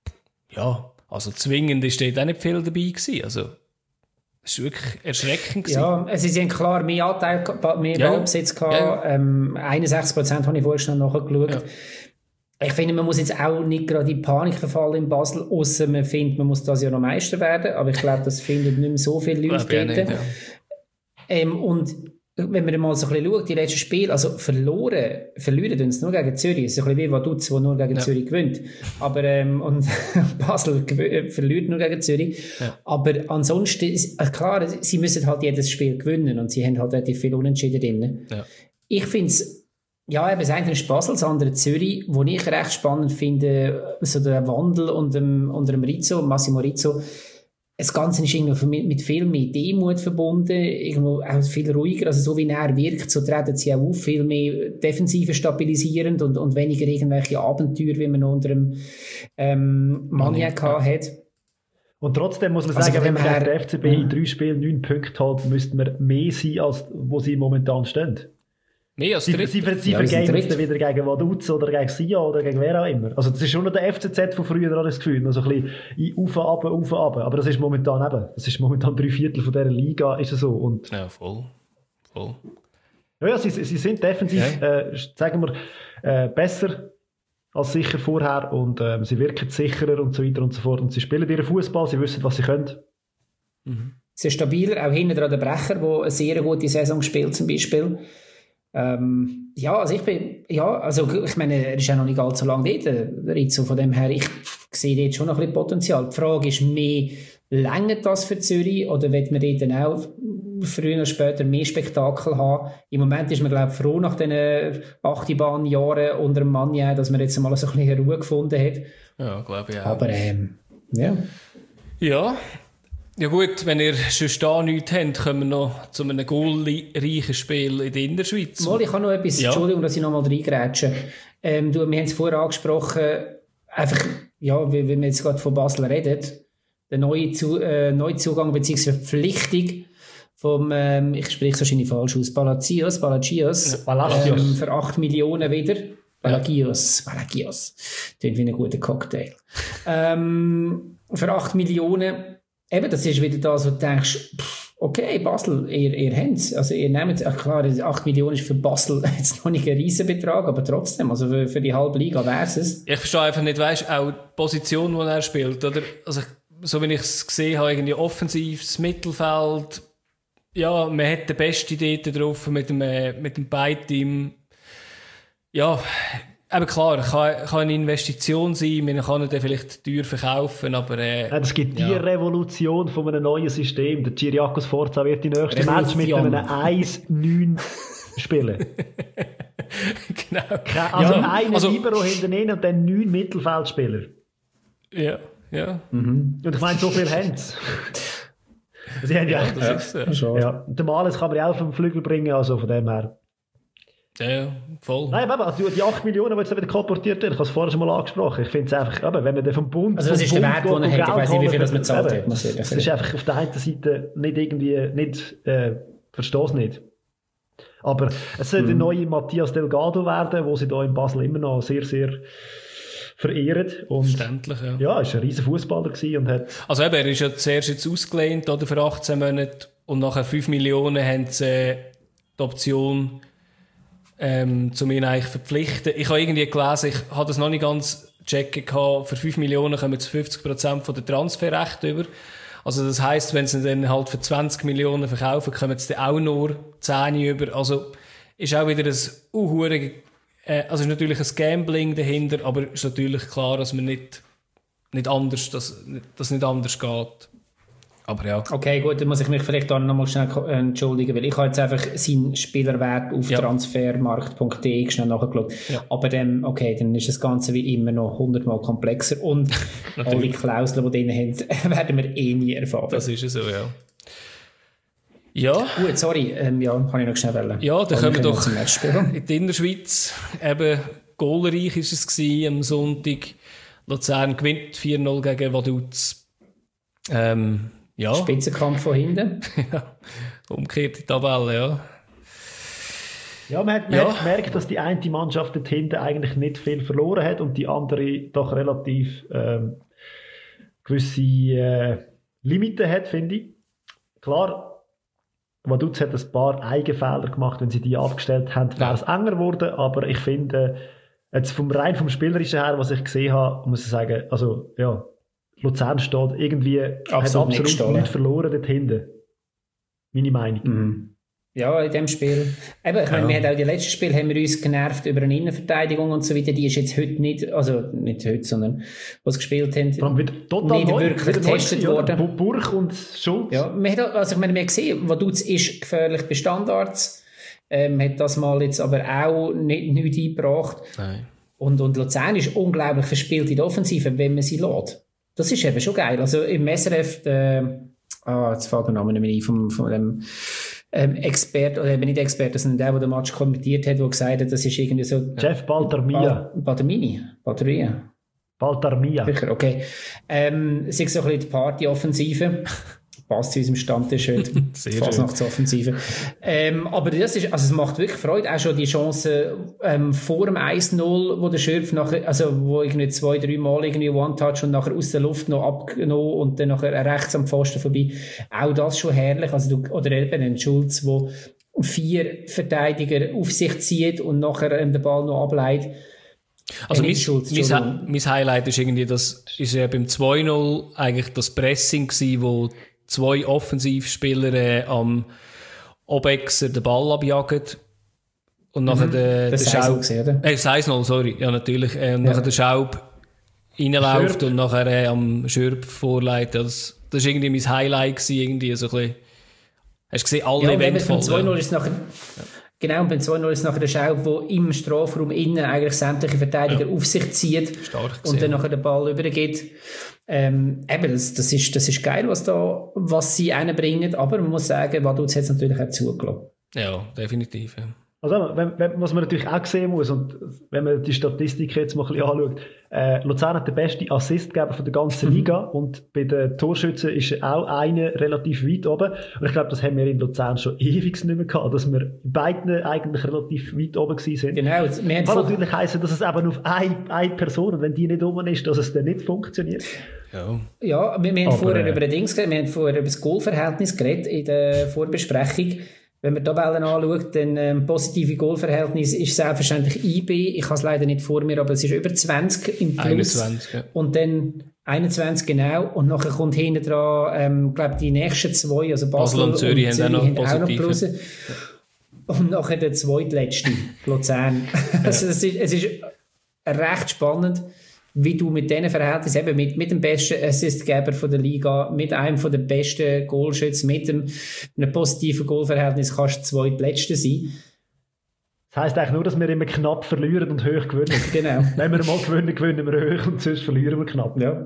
ja, also zwingend ist dort auch nicht viel dabei gewesen. Also, es war wirklich erschreckend gewesen. Ja, sie sind klar mehr Anteil, mehr Ja, Ballbesitz ja. gehabt. Ja, ja. Ähm, einundsechzig Prozent habe ich vorher schon nachgeschaut. Ja. Ich finde, man muss jetzt auch nicht gerade in Panik verfallen in Basel, außer man findet, man muss das ja noch Meister werden. Aber ich glaube, das finden nicht mehr so viele Leute Glaube ich auch dort. nicht, ja. Ähm, und wenn man mal so ein bisschen schaut, die letzten Spiele, also verloren, verlieren uns nur gegen Zürich. Es ist ein bisschen wie Vaduz, der nur gegen Ja. Zürich gewinnt. Aber, ähm, und Basel gew- verliert nur gegen Zürich. Ja. Aber ansonsten, ist, äh, klar, sie müssen halt jedes Spiel gewinnen und sie haben halt relativ viel Unentschieden drin. Ja. Ich finde es, ja, eben das eine ist Basel, das andere Zürich, wo ich recht spannend finde, so der Wandel unter dem, unter dem Rizzo, Massimo Rizzo. Das Ganze ist irgendwie mit, mit viel mehr Demut verbunden, irgendwo auch viel ruhiger, also so wie er wirkt, so treten sie auch auf, viel mehr Defensive stabilisierend und, und weniger irgendwelche Abenteuer, wie man noch unter dem ähm, Maniac Ja. hat. Und trotzdem muss man Also sagen, wenn von man dem gegen her- den F C B ja. in drei Spielen neun Punkte hat, müsste man mehr sein, als wo sie momentan stehen. Mehr als Sie, dritter. sie, sie Ja, wir sind vergeben es dann dritt. wieder gegen Vaduz oder gegen Sia oder gegen wer auch immer. Also das ist schon noch der F C Z von früher, habe ich das Gefühl. Also ein bisschen in auf, ab, auf, ab. Aber das ist momentan eben, das ist momentan drei Viertel von dieser Liga, ist es so. Und Ja, voll. Voll. ja, ja sie, sie sind defensiv, äh, sagen wir, äh, besser als sicher vorher und ähm, sie wirken sicherer und so weiter und so fort. Und sie spielen ihren Fußball, sie wissen, was sie können. Sie ist stabiler, auch hinten dran der Brecher, der eine sehr gute Saison spielt zum Beispiel. Ähm, ja, also ich bin, ja, also ich meine, er ist ja noch nicht allzu lange dort, der Rizzo, von dem her, ich sehe dort schon noch ein bisschen Potenzial. Die Frage ist mehr, reicht das für Zürich oder wird man dort dann auch früher oder später mehr Spektakel haben? Im Moment ist man, glaube ich, froh nach diesen Achterbahnjahren unter dem Manja, dass man jetzt mal so ein bisschen Ruhe gefunden hat. Ja, glaube ich auch. Aber ähm, ja. Ja. Ja gut, wenn ihr schon da nichts habt, kommen wir noch zu einem goalreichen Spiel in der Innerschweiz. Mal, ich habe noch etwas, Ja. Entschuldigung, dass ich noch mal reingrätsche. Ähm, du, wir haben es vorher angesprochen, einfach, ja, wie, wie wir jetzt gerade von Basel reden, der neue Zu, äh, Neuzugang bzw. Verpflichtung vom, ähm, ich spreche es wahrscheinlich falsch aus, Palacios, Palacios, Palacios. ähm, für acht Millionen wieder. Palagios, Palagios. Klingt wie ein guter Cocktail. ähm, für acht Millionen. Eben, das ist wieder das, wo du denkst, pff, okay, Basel, ihr, ihr habt es. Also ihr nehmt es, klar, acht Millionen ist für Basel jetzt noch nicht ein Riesenbetrag, aber trotzdem, also für, für die halbe Liga wäre es. Ich verstehe einfach nicht, weißt auch die Position, die er spielt, oder? Also, so wie ich es gesehen habe, irgendwie offensives Mittelfeld. Ja, man hat die beste Idee drauf mit dem, äh, mit dem Beiteam. Ja, eben klar, kann, kann eine Investition sein, man kann ihn dann vielleicht teuer verkaufen, aber äh, Ja, es gibt die ja. Revolution von einem neuen System. Der Cyriakos Forza wird die nächste Match mit Revolution. einem eins neun spielen. genau. Also Ja, einen also- Libero hinten rein und dann neun Mittelfeldspieler. Ja, ja. Und ich meine, so viel haben sie. Sie haben ja, Das ist so. ja. Der Males kann man ja auch vom Flügel bringen, also von dem her. Ja, ja, voll. Nein, aber also die acht Millionen, die jetzt wieder kolportiert werden, ich habe es vorher schon mal angesprochen. Ich finde es einfach, eben, wenn man dann vom Bund. Also das vom ist der Bund Wert, geht den er und hat. Ich Geld weiss nicht, wie viel holen, das man gezahlt eben, hat, muss ich ehrlich Es sagen. ist einfach auf der einen Seite nicht irgendwie, nicht, äh, verstehe es nicht. Aber es soll der neue Matthias Delgado werden, wo sie da in Basel immer noch sehr, sehr verehren. Und Verständlich, ja. ja, er war ein riesen Fußballer gewesen und hat. Also eben, er ist ja zuerst jetzt ausgelehnt oder, für achtzehn Monate und nachher fünf Millionen haben sie äh, die Option, ähm, um ihn eigentlich verpflichten. Ich habe irgendwie gelesen, ich habe das noch nicht ganz checken gehabt, für fünf Millionen kommen jetzt fünfzig Prozent von der Transferrechte über. Also das heisst, wenn sie dann halt für zwanzig Millionen verkaufen, kommen sie dann auch nur zehn über. Also ist auch wieder ein unhure, äh, also ist natürlich ein Gambling dahinter, aber ist natürlich klar, dass man nicht, nicht anders, dass das nicht anders geht. Aber ja. Okay, gut, dann muss ich mich vielleicht da nochmal schnell entschuldigen, weil ich habe jetzt einfach seinen Spielerwert auf ja. transfermarkt punkt de schnell nachgeschaut. Ja. Aber dann, okay, dann ist das Ganze wie immer noch hundertmal komplexer und alle Klauseln, die drin haben, werden wir eh nie erfahren. Das ist so, ja. Ja. Gut, sorry, ähm, ja, kann ich noch schnell wählen. Ja, dann kommen wir doch in die Innerschweiz. Eben, goalreich war es gewesen, am Sonntag. Luzern gewinnt vier null gegen Vaduz. Ähm, ja. Spitzenkampf von hinten. Ja, umgekehrte Tabelle, ja. Ja, man hat, man ja. hat gemerkt, dass die eine Mannschaft dort hinten eigentlich nicht viel verloren hat und die andere doch relativ ähm, gewisse äh, Limiten hat, finde ich. Klar, Vaduz hat ein paar Eigenfehler gemacht, wenn sie die abgestellt haben, wäre es enger geworden, aber ich finde, jetzt vom rein vom Spielerischen her, was ich gesehen habe, muss ich sagen, also ja, Luzern steht irgendwie, absolut hat absolut nichts verloren dort hinten. Meine Meinung. Mhm. Ja, in dem Spiel. Eben, ich meine, ja. wir haben auch die letzten Spiele haben wir uns genervt über eine Innenverteidigung und so weiter. Die ist jetzt heute nicht, also nicht heute, sondern was gespielt haben, nicht total wirklich getestet worden. Burch und Schulz. Ja, man hat, also ich meine, wir haben gesehen, Vaduz ist gefährlich bei Standards. Ähm, hat das mal jetzt aber auch nicht, nicht eingebracht. Nein. Und, und Luzern ist unglaublich verspielt in der Offensive, wenn man sie lässt. Das ist eben schon geil. Also im S R F, der, ah, jetzt fällt der Name nicht mehr ein, von, von dem ähm, Experte, oder eben nicht Experte, sondern der, der den Match kommentiert hat, der gesagt hat, das ist irgendwie so... Jeff Baltarmia. Baltarmini? Baltarmia? Baltarmia. Sicher, okay. Ähm, es ist so ein bisschen die Party-Offensive. Passt zu unserem Stammtisch heute. Fasnachtsoffensive. Ähm, aber das ist, also es macht wirklich Freude. Auch schon die Chance ähm, vor dem eins null, wo der Schürpf nachher, also wo irgendwie zwei, drei Mal irgendwie One-Touch und nachher aus der Luft noch abgenommen und dann nachher rechts am Pfosten vorbei. Auch das schon herrlich. Also du, oder eben ein Schulz, wo vier Verteidiger auf sich zieht und nachher ähm, den Ball noch ableitet. Also mein, mein, mein Highlight ist irgendwie, das ist ja beim zwei null eigentlich das Pressing gewesen, wo zwei Offensivspieler äh, am Obexer den Ball abjagen und nachher mhm. der, der Schaub... Äh, das eins null, sorry, ja natürlich. Äh, und ja. nachher der Schaub reinläuft und nachher äh, am Schürpf vorleitet. Das, das war irgendwie mein Highlight gewesen, irgendwie so ein bisschen... Hast du gesehen, alle ja, Events voll. zwei null ist nachher... Ja. Genau, und beim zwei null ist nachher der Schaub, der im Strafraum innen eigentlich sämtliche Verteidiger ja. auf sich zieht und dann nachher den Ball übergeht. Ähm, eben, das, das, ist, das ist geil, was, da, was sie reinbringen, aber man muss sagen, Vaduz hat es natürlich auch zugelassen. Ja, definitiv. Ja. Also, wenn, wenn, was man natürlich auch sehen muss, und wenn man die Statistik jetzt mal ein bisschen anschaut, äh, Luzern hat den besten Assistgeber von der ganzen Liga und bei den Torschützen ist auch einer relativ weit oben. Und ich glaube, das haben wir in Luzern schon ewig nicht mehr gehabt, dass wir beiden eigentlich relativ weit oben gewesen sind. Genau. Das kann natürlich heissen, dass es eben auf eine, eine Person, und wenn die nicht oben ist, dass es dann nicht funktioniert. Ja, ja wir, wir haben Aber, vorher äh, über den Dings geredet, wir haben vorher über das Goalverhältnis geredet in der Vorbesprechung. Wenn man die Tabellen anschaut, dann ähm, positive Goalverhältnis ist selbstverständlich I B. Ich habe es leider nicht vor mir, aber es ist über zwanzig im Plus. einundzwanzig, ja. Und dann einundzwanzig, genau. Und nachher kommt hinten dran, ähm, glaube die nächsten zwei, also Basel, Basel und Zürich, und Zürich haben auch noch Plus. Ja. Und nachher der zweitletzte, Luzern. Ja. Also es ist, es ist recht spannend, wie du mit diesen Verhältnissen, eben mit, mit dem besten Assistgeber von der Liga, mit einem von den besten Goalschützen, mit dem, einem positiven Goalverhältnis kannst du zweitletzter sein. Das heisst eigentlich nur, dass wir immer knapp verlieren und hoch gewinnen. Genau. Wenn wir mal gewinnen, gewinnen wir hoch und sonst verlieren wir knapp. Ja.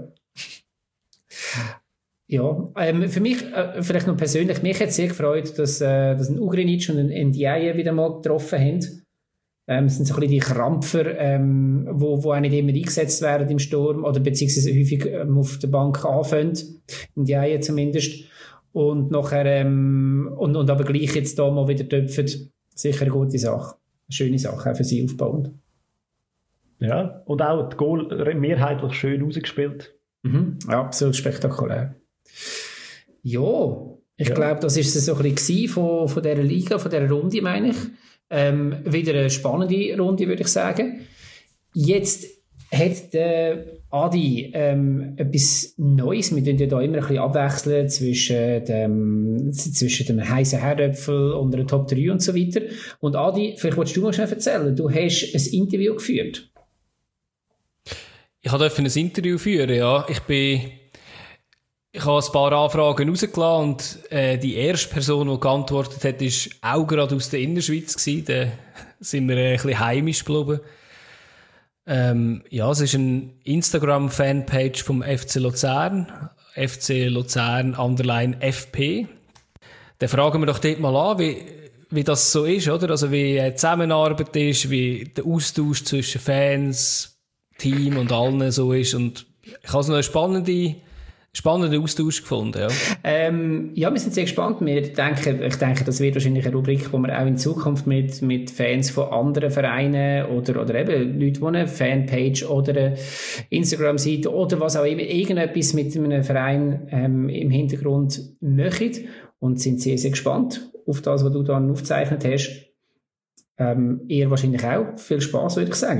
Ja, ähm, für mich, äh, vielleicht noch persönlich, mich hat es sehr gefreut, dass, äh, dass ein Ugrinic und ein Ndiaye wieder mal getroffen haben. Ähm, es sind so ein bisschen die Krampfer, ähm, wo, wo auch nicht immer eingesetzt werden im Sturm oder beziehungsweise häufig ähm, auf der Bank anfangen, in die Eier zumindest. Und nachher, ähm, und, und aber gleich jetzt da mal wieder töpfen. Sicher eine gute Sache. Eine schöne Sache, auch für sie aufbauend. Ja, und auch das Goal mehrheitlich schön rausgespielt. Mhm. Ja, absolut spektakulär. Ja, ich ja. glaube, das war es so ein bisschen von, von dieser Liga, von dieser Runde, meine ich. Ähm, wieder eine spannende Runde, würde ich sagen. Jetzt hat der Adi ähm, etwas Neues. Wir tun ja da immer ein bisschen abwechseln zwischen dem, zwischen dem heißen Herdöpfel und einer Top drei und so weiter. Und Adi, vielleicht wolltest du mal schnell erzählen, du hast ein Interview geführt. Ich durfte ein Interview führen, ja. Ich bin Ich habe ein paar Anfragen rausgelassen und äh, die erste Person, die geantwortet hat, war auch gerade aus der Innerschweiz gewesen. Da sind wir äh, ein bisschen heimisch geblieben. Ähm, ja, es ist eine Instagram-Fanpage vom F C Luzern. F C Luzern underline F P. Dann fragen wir doch dort mal an, wie, wie das so ist, oder? Also wie die Zusammenarbeit ist, wie der Austausch zwischen Fans, Team und allen so ist. Und ich habe so eine spannende Spannender Austausch gefunden, ja. Ähm, ja, wir sind sehr gespannt. Wir denken, ich denke, das wird wahrscheinlich eine Rubrik, wo wir auch in Zukunft mit, mit Fans von anderen Vereinen oder, oder eben Leute, die eine Fanpage oder eine Instagram-Seite oder was auch immer, irgendetwas mit einem Verein ähm, im Hintergrund machen und sind sehr, sehr gespannt auf das, was du dann aufgezeichnet hast. Ähm, ihr wahrscheinlich auch. Viel Spaß, würde ich sagen.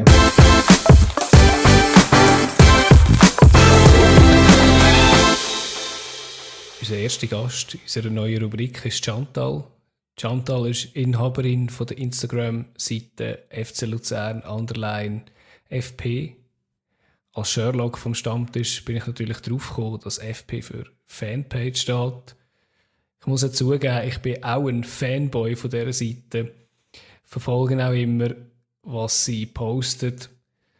Unser erster Gast in unserer neuen Rubrik ist Chantal. Chantal ist Inhaberin von der Instagram-Seite F C Luzern underline F P. Als Sherlock vom Stammtisch bin ich natürlich drauf gekommen, dass F P für Fanpage steht. Ich muss ja zugeben, ich bin auch ein Fanboy von dieser Seite. Verfolge auch immer, was sie postet.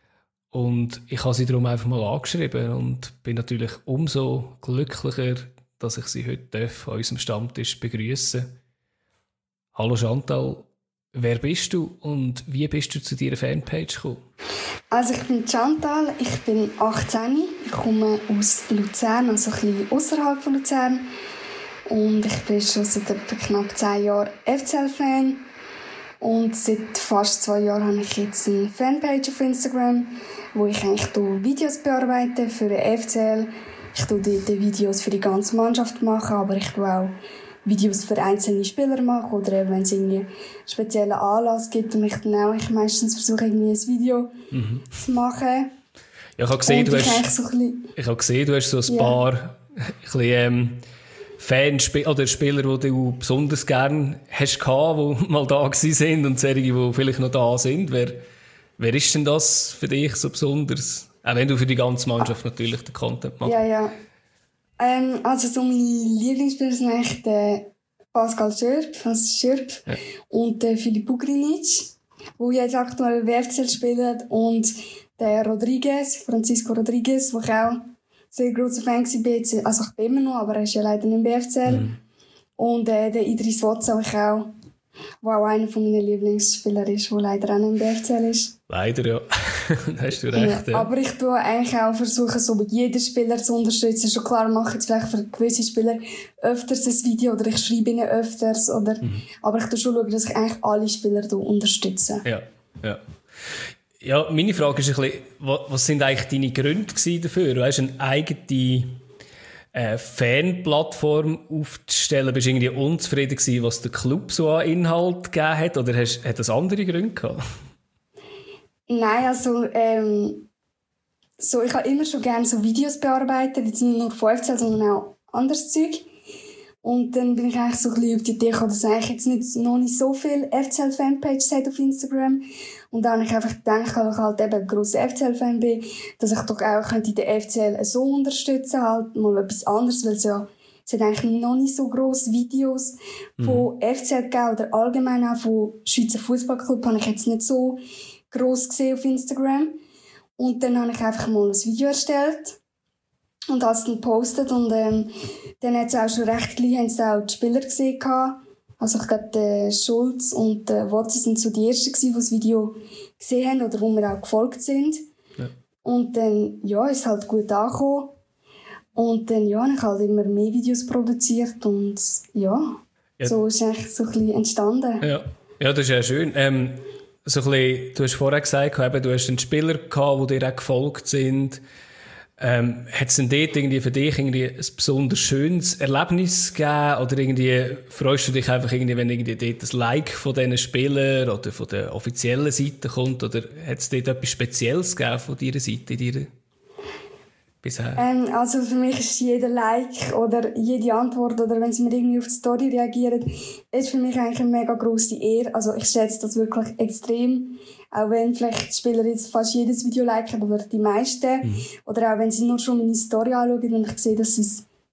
Und ich habe sie darum einfach mal angeschrieben und bin natürlich umso glücklicher, dass ich sie heute an unserem Stammtisch begrüßen darf. Hallo Chantal, wer bist du und wie bist du zu deiner Fanpage gekommen? Also ich bin Chantal, ich bin achtzehn, ich komme aus Luzern, also ein bisschen ausserhalb von Luzern. Und ich bin schon seit etwa knapp zehn Jahren F C L-Fan. Und seit fast zwei Jahren habe ich jetzt eine Fanpage auf Instagram, wo ich eigentlich Videos bearbeite für den F C L. Ich mache dort Videos für die ganze Mannschaft machen, aber ich mache auch Videos für einzelne Spieler machen oder wenn es irgendwie einen speziellen Anlass gibt und ich dann auch ich meistens versuche, irgendwie ein Video mhm. zu machen. Ja, ich habe gesehen, du ich hast, so ein bisschen, ich habe gesehen, du hast so ein ja. paar ein bisschen, ähm, Fanspieler oder Spieler, die du besonders gerne hast gehabt, die mal da gewesen sind und solche, die vielleicht noch da sind. Wer, wer ist denn das für dich so besonders? Auch wenn du für die ganze Mannschaft ah. natürlich den Content machst. Ja, ja. Ähm, also so meine Lieblingsspieler sind eigentlich der Pascal Schürp, also Schürp ja. und der Filip Ugrinic, der jetzt aktuell W F C L spielt, und der Rodriguez, Francisco Rodriguez, wo ich auch sehr grosser Fan war. Also ich bin immer noch, aber er ist ja leider nicht im B F C L. Mhm. Und äh, der Idris Wotza, ich auch, der auch einer meiner Lieblingsspieler ist, der leider auch nicht im B F C L ist. Leider, ja. Da hast du recht, ja. ja. Aber ich tue eigentlich auch versuchen, so jeden Spieler zu unterstützen. Schon klar mache ich jetzt vielleicht für gewisse Spieler öfters ein Video oder ich schreibe ihnen öfters. Oder, mhm. Aber ich tue schon schauen, dass ich eigentlich alle Spieler unterstütze. Ja, ja. Ja, meine Frage ist ein bisschen, was sind eigentlich deine Gründe dafür? Du hast eine eigene äh, Fanplattform aufzustellen. Bist du irgendwie unzufrieden gewesen, was der Club so an Inhalt gegeben hat? Oder hast, hat das andere Gründe gehabt? Nein, also ähm, so, ich habe immer schon gerne so Videos bearbeitet, jetzt nicht nur von F C L, sondern auch anderes Zeug. Und dann bin ich eigentlich so ein bisschen auf die Idee gekommen, dass eigentlich jetzt nicht, noch nicht so viele F C L-Fanpages hat auf Instagram. Und dann habe ich einfach gedacht, weil ich halt eben ein grosser F C L-Fan bin, dass ich doch auch könnte den F C L so unterstützen, halt mal etwas anderes, weil es ja, es hat eigentlich noch nicht so grosse Videos von mhm. F C L gegeben oder allgemein auch von Schweizer Fußballclub habe ich jetzt nicht so gross gesehen auf Instagram. Und dann habe ich einfach mal ein Video erstellt und habe es dann gepostet und ähm, dann hat es auch schon recht gleich, haben es auch die Spieler gesehen gehabt. Also ich glaube, der Schulz und der Watson sind so die Ersten gewesen, die das Video gesehen haben oder wo mir auch gefolgt sind. Ja. Und dann, ja, ist es halt gut angekommen. Und dann, ja, habe ich halt immer mehr Videos produziert und ja, ja. so ist eigentlich so ein bisschen entstanden. Ja, ja, das ist ja schön. Ähm, so ein bisschen, du hast vorher gesagt, eben, du hast einen Spieler gehabt, die dir auch gefolgt sind. Ähm, hat es denn dort irgendwie für dich irgendwie ein besonders schönes Erlebnis gegeben? Oder irgendwie freust du dich einfach irgendwie, wenn irgendwie dort ein Like von diesen Spielern oder von der offiziellen Seite kommt? Oder hat es dort etwas Spezielles gegeben von deiner Seite, deiner bisher? Ähm, also für mich ist jeder Like oder jede Antwort oder wenn sie mir irgendwie auf die Story reagieren, ist für mich eigentlich eine mega grosse Ehre. Also ich schätze das wirklich extrem. Auch wenn vielleicht die Spieler jetzt fast jedes Video liken oder die meisten. Mhm. Oder auch wenn sie nur schon meine Story anschauen und ich sehe, dass sie es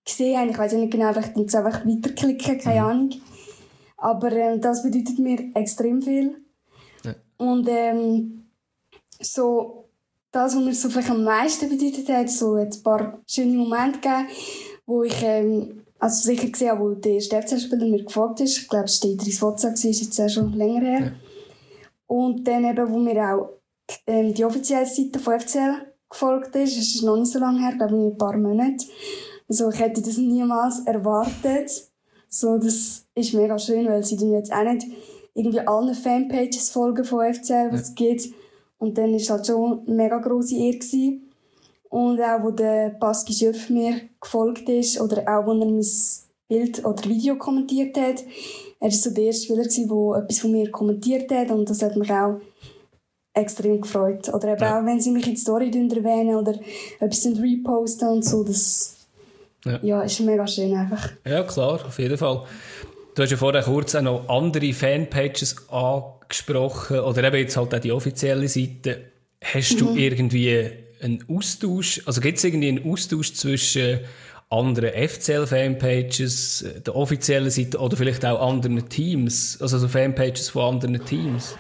gesehen haben. Ich weiß ja nicht genau, vielleicht jetzt einfach weiterklicken, keine mhm. Ahnung. Aber ähm, das bedeutet mir extrem viel. Ja. Und ähm, so, das, was mir so vielleicht am meisten bedeutet hat, so ein paar schöne Momente gegeben, wo ich ähm, also sicher gesehen habe, wo der erste F C L-Spieler mir gefolgt ist. Ich glaube, es war der Idris Wotza, ist jetzt auch schon länger her. Ja. Und dann eben, wo mir auch ähm, die offizielle Seite von F C L gefolgt ist. Es ist noch nicht so lange her, glaube ich, ein paar Monate. Also ich hätte das niemals erwartet. So, das ist mega schön, weil sie jetzt auch nicht irgendwie allen Fanpages folgen von F C L, was es ja. gibt. Und dann war es halt schon eine mega grosse Ehre gewesen. Und auch, wo der Baski Schürf mir gefolgt ist, oder auch, wo er mein Bild oder Video kommentiert hat. Er war so der erste Spieler, der etwas von mir kommentiert hat, und das hat mich auch extrem gefreut. Oder eben ja. auch, wenn sie mich in die Story erwähnen oder etwas reposten und so, das ja. ja, ist mega schön einfach. Ja, klar, auf jeden Fall. Du hast ja vorher kurz auch noch andere Fanpages angesprochen, oder eben jetzt halt auch die offizielle Seite. Hast du mhm. irgendwie einen Austausch, also gibt es irgendwie einen Austausch zwischen anderen F C L-Fanpages, der offiziellen Seite oder vielleicht auch anderen Teams, also so Fanpages von anderen Teams?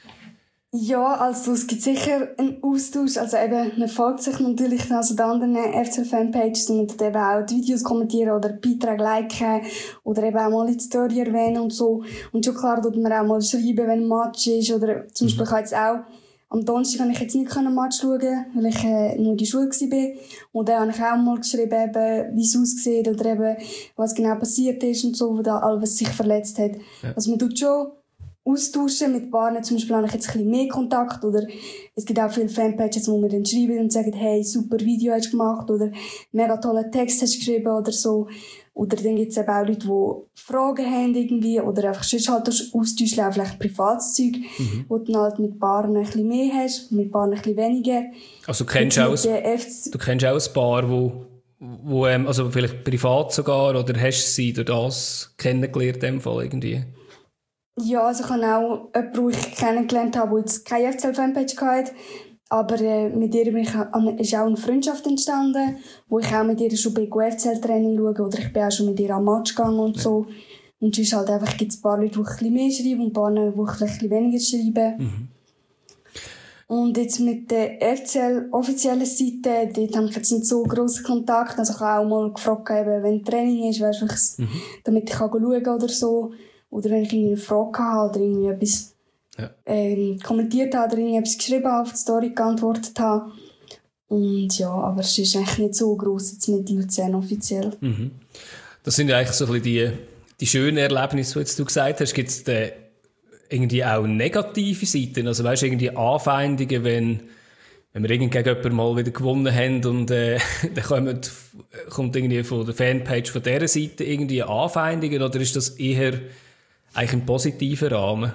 Ja, also es gibt sicher einen Austausch, also eben, man folgt sich natürlich also den anderen F C L-Fanpages und eben auch die Videos kommentieren oder Beiträge liken oder eben auch mal in die Story erwähnen und so. Und schon klar, tut man auch mal schreiben, wenn ein Match ist, oder zum Beispiel mhm. jetzt auch am Donnerstag konnte ich jetzt nicht ein Match schauen, weil ich äh, nur in der Schule war. Und dann habe ich auch mal geschrieben, eben, wie es aussieht oder eben, was genau passiert ist und so, wo da alles sich verletzt hat. Ja. Also man tut schon austauschen mit Paaren. Zum Beispiel habe ich jetzt ein bisschen mehr Kontakt, oder es gibt auch viele Fanpages, wo mir dann schreiben und sagen, hey, super Video hast du gemacht, oder mega tollen Text hast du geschrieben oder so. Oder dann gibt es eben auch Leute, die Fragen haben irgendwie, oder einfach sonst halt austauschen, auch vielleicht privates Zeug, mhm. wo du dann halt mit Paaren ein bisschen mehr hast, mit Paaren ein bisschen weniger. Also du kennst, auch ein, du kennst auch ein Paar, wo, wo ähm, also vielleicht privat sogar, oder hast du sie durch das kennengelernt in dem Fall irgendwie? Ja, also ich habe auch jemanden, den ich kennengelernt habe, der jetzt keine F C L-Fanpage hatte. Aber äh, mit ihr bin ich, äh, ist auch eine Freundschaft entstanden, wo ich auch mit ihr schon bei F C L-Training schaue, oder ich bin auch schon mit ihr am Match gegangen und ja. so. Und sonst halt einfach gibt es ein paar Leute, die ein bisschen mehr schreiben und ein paar, die ein bisschen weniger schreiben. Mhm. Und jetzt mit der F C L-offiziellen Seite, dort habe ich jetzt nicht so grossen Kontakt. Also ich habe auch mal gefragt, eben, wenn Training ist, weißt du, mhm. damit ich kann schauen oder so. Oder wenn ich irgendwie eine Frage habe oder irgendwie etwas ja. ähm, kommentiert habe oder irgendwie etwas geschrieben habe, auf die Story geantwortet habe. Und ja, aber es ist eigentlich nicht so gross jetzt mit U zehn offiziell. Mhm. Das sind ja eigentlich so ein bisschen die, die schönen Erlebnisse, die jetzt du gesagt hast. Gibt es da irgendwie auch negative Seiten? Also weißt du, irgendwie Anfeindungen, wenn, wenn wir irgendwie gegen jemanden mal wieder gewonnen haben und äh, dann kommt, kommt irgendwie von der Fanpage von dieser Seite irgendwie Anfeindungen, oder ist das eher eigentlich ein positiver Rahmen?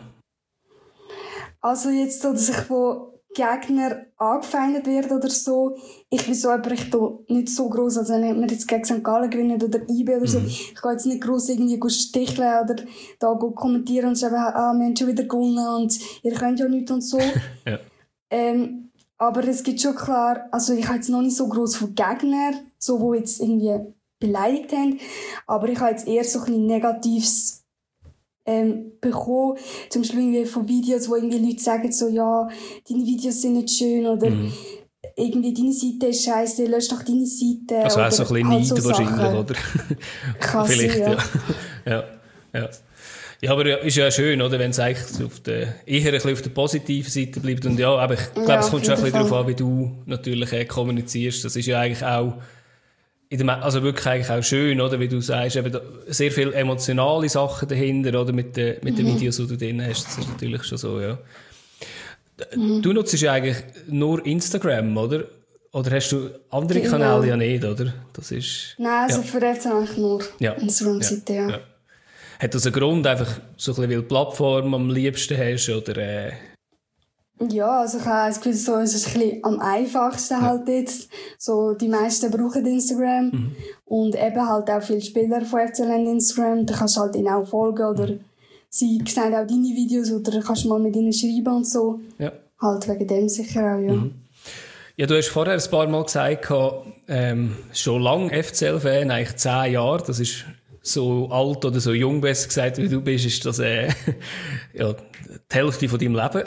Also jetzt so, dass ich von Gegnern angefeindet werde oder so, ich bin so jemand, ich tue nicht so gross, also wenn wir jetzt gegen Sankt Gallen gewinnen oder I B oder so, mhm. ich gehe jetzt nicht gross irgendwie sticheln oder da kommentieren und sagen, ah, wir haben schon wieder gewonnen und ihr könnt ja nichts und so. ja. ähm, aber es gibt schon klar, also ich habe jetzt noch nicht so gross von Gegnern, so, die jetzt irgendwie beleidigt haben, aber ich habe jetzt eher so ein bisschen Negatives Ähm, bekommen, zum Beispiel irgendwie von Videos, wo irgendwie Leute sagen so, ja, deine Videos sind nicht schön, oder mhm. irgendwie deine Seite ist scheiße, lösch doch deine Seite. Also auch so ein bisschen halt Neid so wahrscheinlich, oder? Kann Vielleicht, sein, ja. ja. ja. Ja. Ja, aber ja, ist ja schön, oder, wenn es eigentlich auf der, eher ein bisschen auf der positiven Seite bleibt. Und ja, aber ich glaube, ja, es kommt schon ein bisschen darauf an, wie du natürlich äh, kommunizierst. Das ist ja eigentlich auch in dem, also wirklich eigentlich auch schön, oder, wie du sagst, eben sehr viele emotionale Sachen dahinter, oder, mit, de, mit den mhm. Videos, die du drin hast. Das ist natürlich schon so, ja. Mhm. Du nutzt ja eigentlich nur Instagram, oder? Oder hast du andere genau. Kanäle ja nicht, oder? Das ist, Nein, also ja. für jetzt eigentlich nur ja. Instagram-Seite, ja. Ja. ja. Hat das einen Grund, einfach so ein bisschen, weil du die Plattform am liebsten hast, oder? Äh? Ja, also ich habe das Gefühl, so, es ist ein bisschen am einfachsten ja. halt jetzt. So, die meisten brauchen Instagram. Mhm. Und eben halt auch viele Spieler von F C L haben Instagram. Da kannst du halt ihnen auch folgen, oder mhm. sie sehen auch deine Videos, oder kannst du mal mit ihnen schreiben und so. Ja. Halt wegen dem sicher auch, ja. Mhm. Ja, du hast vorher ein paar Mal gesagt, ähm, schon lange F C L-Fan, eigentlich zehn Jahre, das ist so alt oder so jung, besser gesagt, wie du bist, ist das äh, ja, die Hälfte von deinem Leben.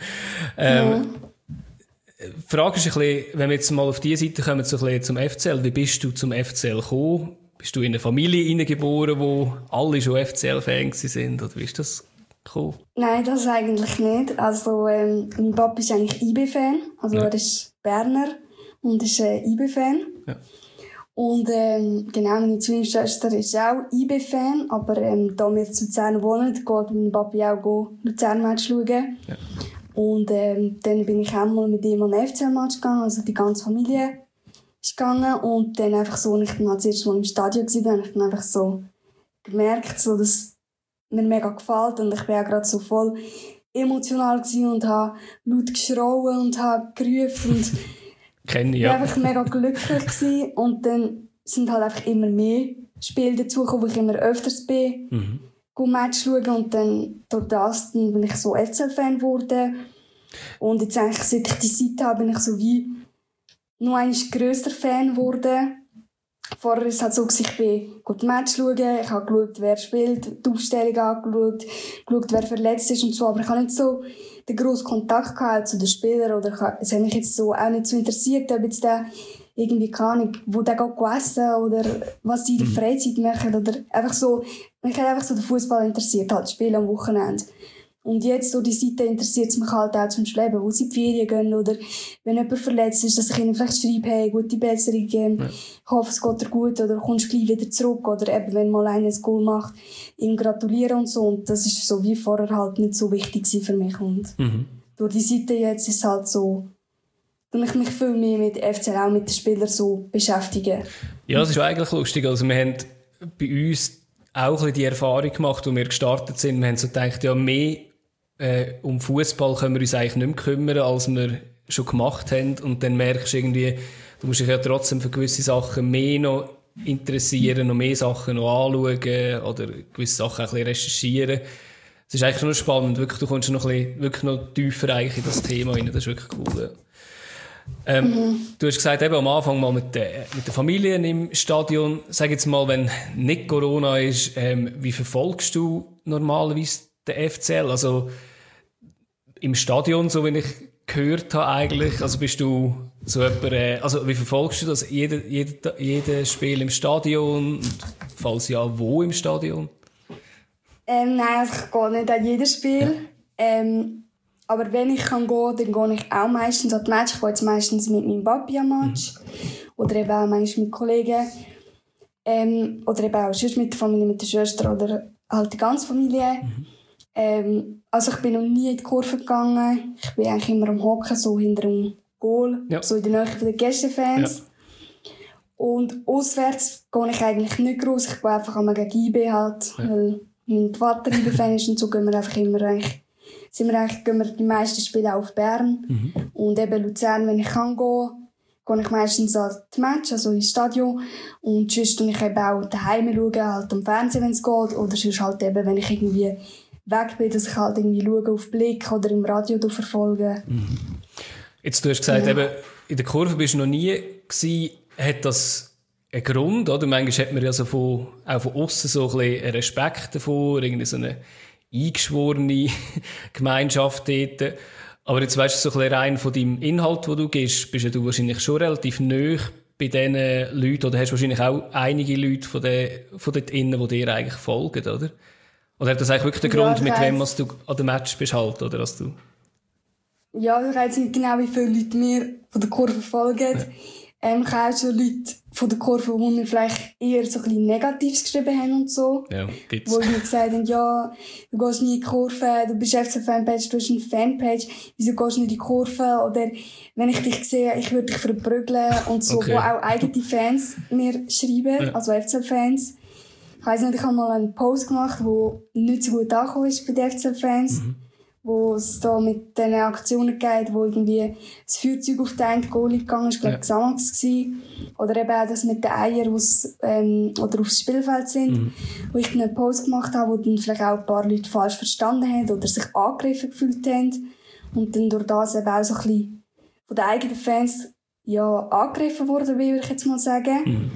ähm, ja. Die Frage ist ein bisschen, wenn wir jetzt mal auf diese Seite kommen, so ein bisschen zum F C L, wie bist du zum F C L gekommen? Bist du in eine Familie hineingeboren, wo alle schon F C L-Fan sind, oder wie ist das gekommen? Nein, das eigentlich nicht. Also, ähm, mein Papa ist eigentlich I B-Fan, also ja. Er ist Berner und ist äh, I B-Fan. Ja. Und ähm, genau, meine Zwillingsschwester ist auch I B-Fan, aber ähm, da wir in Luzern wohnen, geht mein Papa auch Luzern-Match schauen. Ja. Und ähm, dann bin ich auch mal mit ihm an den F C L-Match gegangen, also die ganze Familie ist gegangen. Und dann einfach so, als ich dann das erste Mal im Stadion war, habe ich dann einfach so gemerkt, so, dass mir mega gefällt. Und ich war auch gerade so voll emotional gewesen und habe laut geschrauen und habe gerufen und Kenn ich, ja. war einfach mega glücklich gewesen. Und dann sind halt einfach immer mehr Spiele dazugekommen, wo ich immer öfters bin, mhm. gut Match schauen. Und dann durch das dann bin ich so F C L-Fan geworden. Und jetzt eigentlich, seit ich die Seite habe, bin ich so wie noch ein grösser Fan geworden. Vorher war es halt so, ich bin gut Match schauen, ich habe geschaut, wer spielt, die Aufstellung angeschaut, geschaut, wer verletzt ist und so, aber ich habe nicht so den grossen Kontakt gehabt zu den Spielern, oder ich habe, es hat mich jetzt so auch nicht so interessiert, ob jetzt der irgendwie, keine Ahnung, wo der geht essen oder was die in der Freizeit machen, oder einfach so, mich hat einfach so der Fußball interessiert, halt, Spiel am Wochenende. Und jetzt, durch die Seite, interessiert es mich halt auch zum Beispiel, wo sie in die Ferien gehen oder wenn jemand verletzt ist, dass ich ihnen vielleicht schreibe, hey, gute Besserung, ähm, ja. ich hoffe, es geht dir gut oder kommst gleich wieder zurück oder eben, wenn mal einer ein Goal macht, ihm gratulieren und so. Und das ist so wie vorher halt nicht so wichtig für mich. Und mhm. durch die Seite jetzt ist es halt so, dass ich mich viel mehr mit F C L, auch mit den Spielern so beschäftigen. Ja, das ist eigentlich lustig. Also wir haben bei uns auch ein bisschen die Erfahrung gemacht, als wir gestartet sind. Wir haben so gedacht, ja, mehr Äh, um Fußball können wir uns eigentlich nicht mehr kümmern, als wir schon gemacht haben. Und dann merkst du irgendwie, du musst dich ja trotzdem für gewisse Sachen mehr noch interessieren, noch mehr Sachen noch anschauen oder gewisse Sachen ein bisschen recherchieren. Das ist eigentlich schon spannend. Wirklich, du kommst noch ein bisschen, wirklich noch tiefer eigentlich in das Thema rein. Das ist wirklich cool. Ähm, mhm. Du hast gesagt, eben am Anfang mal mit, der, mit der Familie im Stadion. Sag jetzt mal, wenn nicht Corona ist, ähm, wie verfolgst du normalerweise den F C L? Also im Stadion, so wie ich gehört habe eigentlich, also bist du so jemand, äh, also wie verfolgst du das? Jede, jede, jedes Spiel im Stadion? Und falls ja, wo im Stadion? Ähm, nein, also ich gehe nicht an jedes Spiel. Ja. Ähm, aber wenn ich kann gehen, dann gehe ich auch meistens an die Match. Ich gehe jetzt meistens mit meinem Papi am Match. Mhm. Oder eben auch manchmal mit Kollegen. Ähm, oder eben auch sonst mit der Familie, mit der Schwester oder halt die ganze Familie. Mhm. Ähm, also ich bin noch nie in die Kurve gegangen. Ich bin eigentlich immer am Hocken, so hinter dem Goal, ja. so in der Nähe der Gästefans. Ja. Und auswärts gehe ich eigentlich nicht groß. Ich gehe einfach einmal gegen I B halt, ja. weil mein Vater I B-Fan ist und so gehen wir einfach immer eigentlich, sind wir eigentlich, gehen wir die meisten Spiele auf Bern. Mhm. Und eben Luzern, wenn ich kann gehen, gehe ich meistens an die Match, also ins Stadion. Und sonst schaue ich eben auch daheim schauen, halt am Fernsehen, wenn es geht. Oder sonst halt eben, wenn ich irgendwie weg bin, dass ich halt irgendwie schaue auf Blick oder im Radio verfolge. Mhm. Jetzt, du hast gesagt, ja. eben, in der Kurve bist du noch nie gewesen. Hat das einen Grund, oder? Manchmal hat man ja so von, auch von aussen so ein bisschen Respekt davor, irgendwie so eine eingeschworene Gemeinschaft dort. Aber jetzt weißt du, so ein bisschen rein von deinem Inhalt, den du gibst, bist ja du wahrscheinlich schon relativ nahe bei diesen Leuten, oder hast wahrscheinlich auch einige Leute von, den, von dort innen, die dir eigentlich folgen, oder? Oder hat das eigentlich wirklich den ja, Grund, mit wem du an dem Match bist halt, oder? Dass du ja, ich weiss nicht genau, wie viele Leute mir von der Kurve folgen. Ja. Ähm, ich habe auch schon Leute von der Kurve, die mir vielleicht eher so ein bisschen Negatives geschrieben haben und so. Ja, gibt's. Wo mir gesagt haben, ja, du gehst nie in die Kurve, du bist F C-Fanpage, du hast eine Fanpage, wieso gehst du nicht in die Kurve? Oder wenn ich dich sehe, ich würde dich verprügeln und so, okay. Wo auch eigene Fans mir schreiben, ja. Also F C-Fans. Ich weiss nicht, ich habe mal einen Post gemacht, der nicht so gut angekommen ist bei den F C-Fans. Mhm. Wo es da mit diesen Aktionen geht, wo irgendwie das Feuerzeug auf den einen Goalie gegangen ist, glaube ich, ja. Xamax gewesen. Oder eben auch das mit den Eiern, wo's, ähm, oder aufs Spielfeld sind. Mhm. Wo ich dann einen Post gemacht habe, wo dann vielleicht auch ein paar Leute falsch verstanden haben oder sich angegriffen gefühlt haben. Und dann durch das eben auch so ein bisschen von den eigenen Fans ja, angegriffen worden bin, würde ich jetzt mal sagen. Mhm.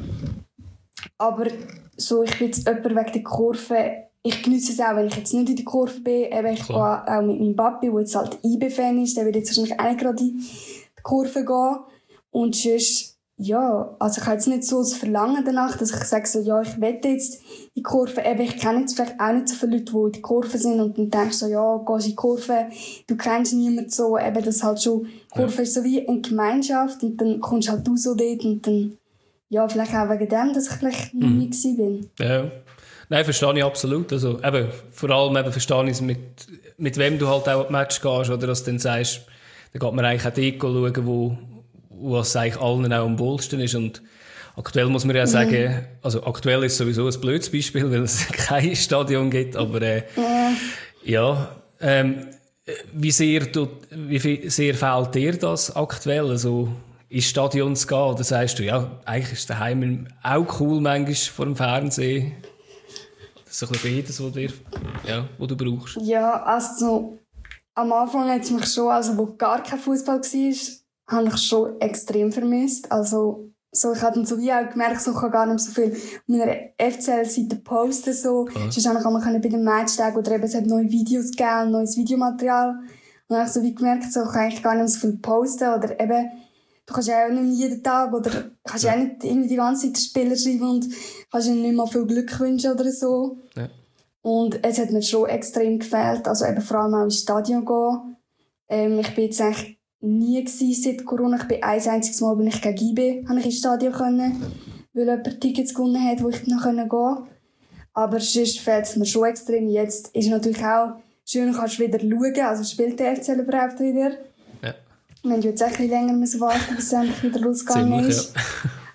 Aber so, ich bin jetzt jemand wegen der Kurve, ich genieße es auch, wenn ich jetzt nicht in der Kurve bin. Eben, ich gehe auch mit meinem Papi, der jetzt halt I B-Fan ist, der wird jetzt wahrscheinlich auch nicht gerade in die Kurve gehen. Und sonst, ja, also ich habe jetzt nicht so das Verlangen danach, dass ich sage so, ja, ich wette jetzt in die Kurve. Eben, ich kenne jetzt vielleicht auch nicht so viele Leute, die in der Kurve sind und dann denkst du so, ja, gehst in die Kurve, du kennst niemanden so, eben, das halt schon, die Kurve ja. ist so wie eine Gemeinschaft und dann kommst du halt du so dort und dann, ja, vielleicht auch wegen dem, dass ich vielleicht noch nie gewesen bin. Ja. Nein, verstehe ich absolut. Also, eben, vor allem eben verstehe ich es, mit, mit wem du halt auch ein Match gehst, oder dass du dann sagst, da geht man eigentlich auch dort schauen, wo, wo es eigentlich allen auch am wohlsten ist. Und aktuell muss man ja sagen, mhm. also aktuell ist sowieso ein blödes Beispiel, weil es kein Stadion gibt, aber äh, ja, ja ähm, wie sehr, du, wie viel, sehr fehlt dir das aktuell? Also, ins Stadion zu gehen, oder sagst du, ja, eigentlich ist daheim auch cool, manchmal vor dem Fernsehen? Das ist ein bisschen beides, was, dir, ja, was du brauchst. Ja, also am Anfang hat es mich schon, also wo gar kein Fußball war, habe ich schon extrem vermisst. Also so, ich habe dann so wie auch gemerkt, so, ich kann gar nicht so viel auf meiner F C L-Seite posten. So. Sonst konnte ich bei den Matchtagen oder eben, es hat neue Videos gegeben, neues Videomaterial. Und dann habe ich so wie gemerkt, so, ich kann eigentlich gar nicht so viel posten. Oder eben, du kannst ja auch nicht jeden Tag oder kannst ja auch nicht irgendwie die ganze Zeit den Spieler schreiben und kannst ihnen nicht mal viel Glück wünschen oder so. Ja. Und es hat mir schon extrem gefehlt, also eben vor allem auch ins Stadion gehen. Ähm, ich bin jetzt eigentlich nie gewesen seit Corona. Ich bin ein einziges Mal, bin ich gegen I B, habe ich ins Stadion können, weil jemand Tickets gewonnen hat, wo ich noch gehen konnte. Aber sonst fehlt es mir schon extrem. Jetzt ist natürlich auch schön, kannst du wieder schauen, also spielt der F C L überhaupt wieder. Ja. Wir haben jetzt ein bisschen länger müssen warten, bis es endlich wieder losgegangen ist. Ja.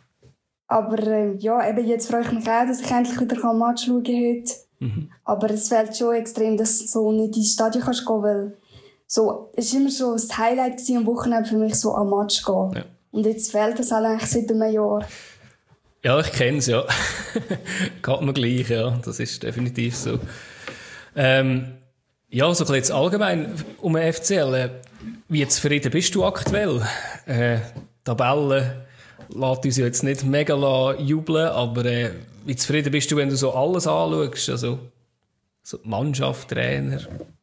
Aber ähm, ja, eben jetzt freue ich mich auch, dass ich endlich wieder ein Match schauen kann heute. Mhm. Aber es fehlt schon extrem, dass du so nicht ins Stadion kannst gehen, weil so, es war immer so das Highlight gewesen, am Wochenende für mich, so am Match gehen. Ja. Und jetzt fehlt das eigentlich seit einem Jahr. Ja, ich kenne es, ja. Geht mir gleich, ja. Das ist definitiv so. Ähm, ja, so ein bisschen jetzt allgemein um den F C L. Wie zufrieden bist du aktuell? Äh, Tabelle lässt uns jetzt nicht mega jubeln, aber äh, wie zufrieden bist du, wenn du so alles anschaust? Also, so die Mannschaft, Trainer?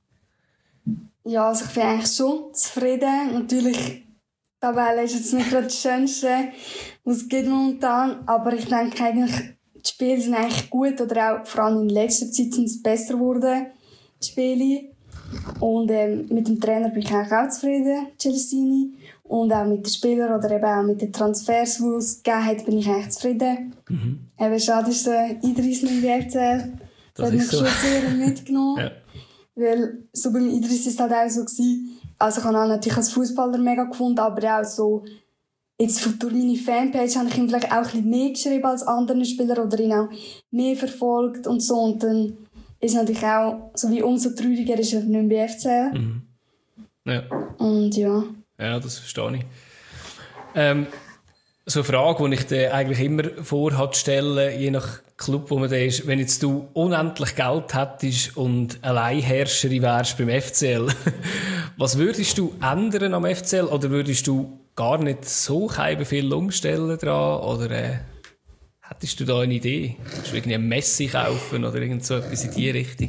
Ja, also ich bin eigentlich schon zufrieden. Natürlich, die Tabelle ist jetzt nicht gerade das Schönste, was es gibt momentan, aber ich denke eigentlich, die Spiele sind eigentlich gut oder auch vor allem in letzter Zeit sind es besser geworden, die Spiele. Und ähm, mit dem Trainer bin ich eigentlich auch zufrieden, Celestini. Und auch mit den Spielern oder eben auch mit den Transfers, die es gegeben hat, bin ich eigentlich zufrieden. Mhm. Eben schade ist der Idris nicht in der F C L. Das, das hat mich so. schon sehr mitgenommen. Ja. Weil so beim Idris war es halt auch so gewesen. Also ich habe ihn natürlich als Fußballer mega gefunden, aber auch so, jetzt durch meine Fanpage habe ich ihm vielleicht auch ein bisschen mehr geschrieben als andere Spieler oder ihn auch mehr verfolgt und so. Und dann ist natürlich auch, so wie umso trauriger ist er nicht mehr bei F C L. Mhm. Ja. Und ja. Ja, das verstehe ich. Ähm, so eine Frage, die ich dir eigentlich immer vorhabe zu stellen, je nach Club, wo man da ist, wenn jetzt du unendlich Geld hättest und Alleinherrscherin wärst beim F C L, was würdest du ändern am F C L? Oder würdest du gar nicht so viel umstellen dran? Oder äh, hättest du da eine Idee? Würdest du irgendwie ein Messi kaufen oder irgend so etwas in die Richtung?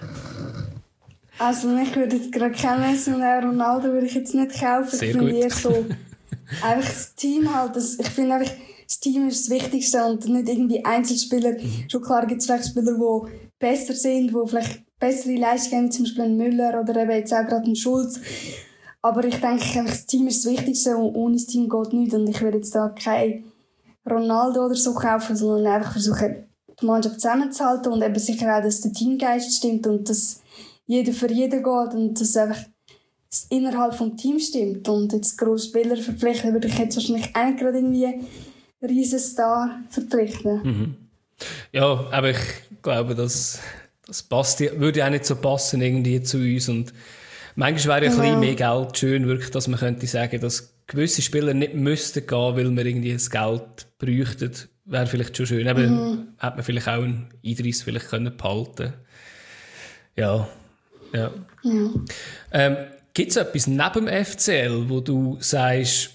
Also ich würde jetzt gerade kein Messi und auch Ronaldo würde ich jetzt nicht kaufen. Sehr ich finde gut. eher so, einfach das Team halt, das, ich finde einfach, das Team ist das Wichtigste und nicht irgendwie Einzelspieler. Mhm. Schon klar gibt es vielleicht Spieler, die besser sind, die vielleicht bessere Leistungen haben, wie zum Beispiel ein Müller oder eben jetzt auch gerade ein Schulz. Aber ich denke, einfach, das Team ist das Wichtigste und ohne das Team geht nichts. Und ich würde jetzt da kein Ronaldo oder so kaufen, sondern einfach versuchen, die Mannschaft zusammenzuhalten und eben sicher auch, dass der Teamgeist stimmt und dass jeder für jeden geht und dass einfach das innerhalb des Teams stimmt. Und jetzt grosse Spieler verpflichten würde ich jetzt wahrscheinlich auch nicht gerade irgendwie einen riesen Star verpflichten. Mhm. Ja, aber ich glaube, das, das passt, würde auch nicht so passen irgendwie zu uns. Und manchmal wäre ja ein bisschen mehr Geld schön, wirklich, dass man könnte sagen, dass gewisse Spieler nicht müssten gehen, weil man irgendwie das Geld bräuchten. Wäre vielleicht schon schön. Aber mhm. hätte man vielleicht auch einen Idris vielleicht können behalten. Ja. Ja. Ja. Ähm, gibt es etwas neben dem F C L, wo du sagst,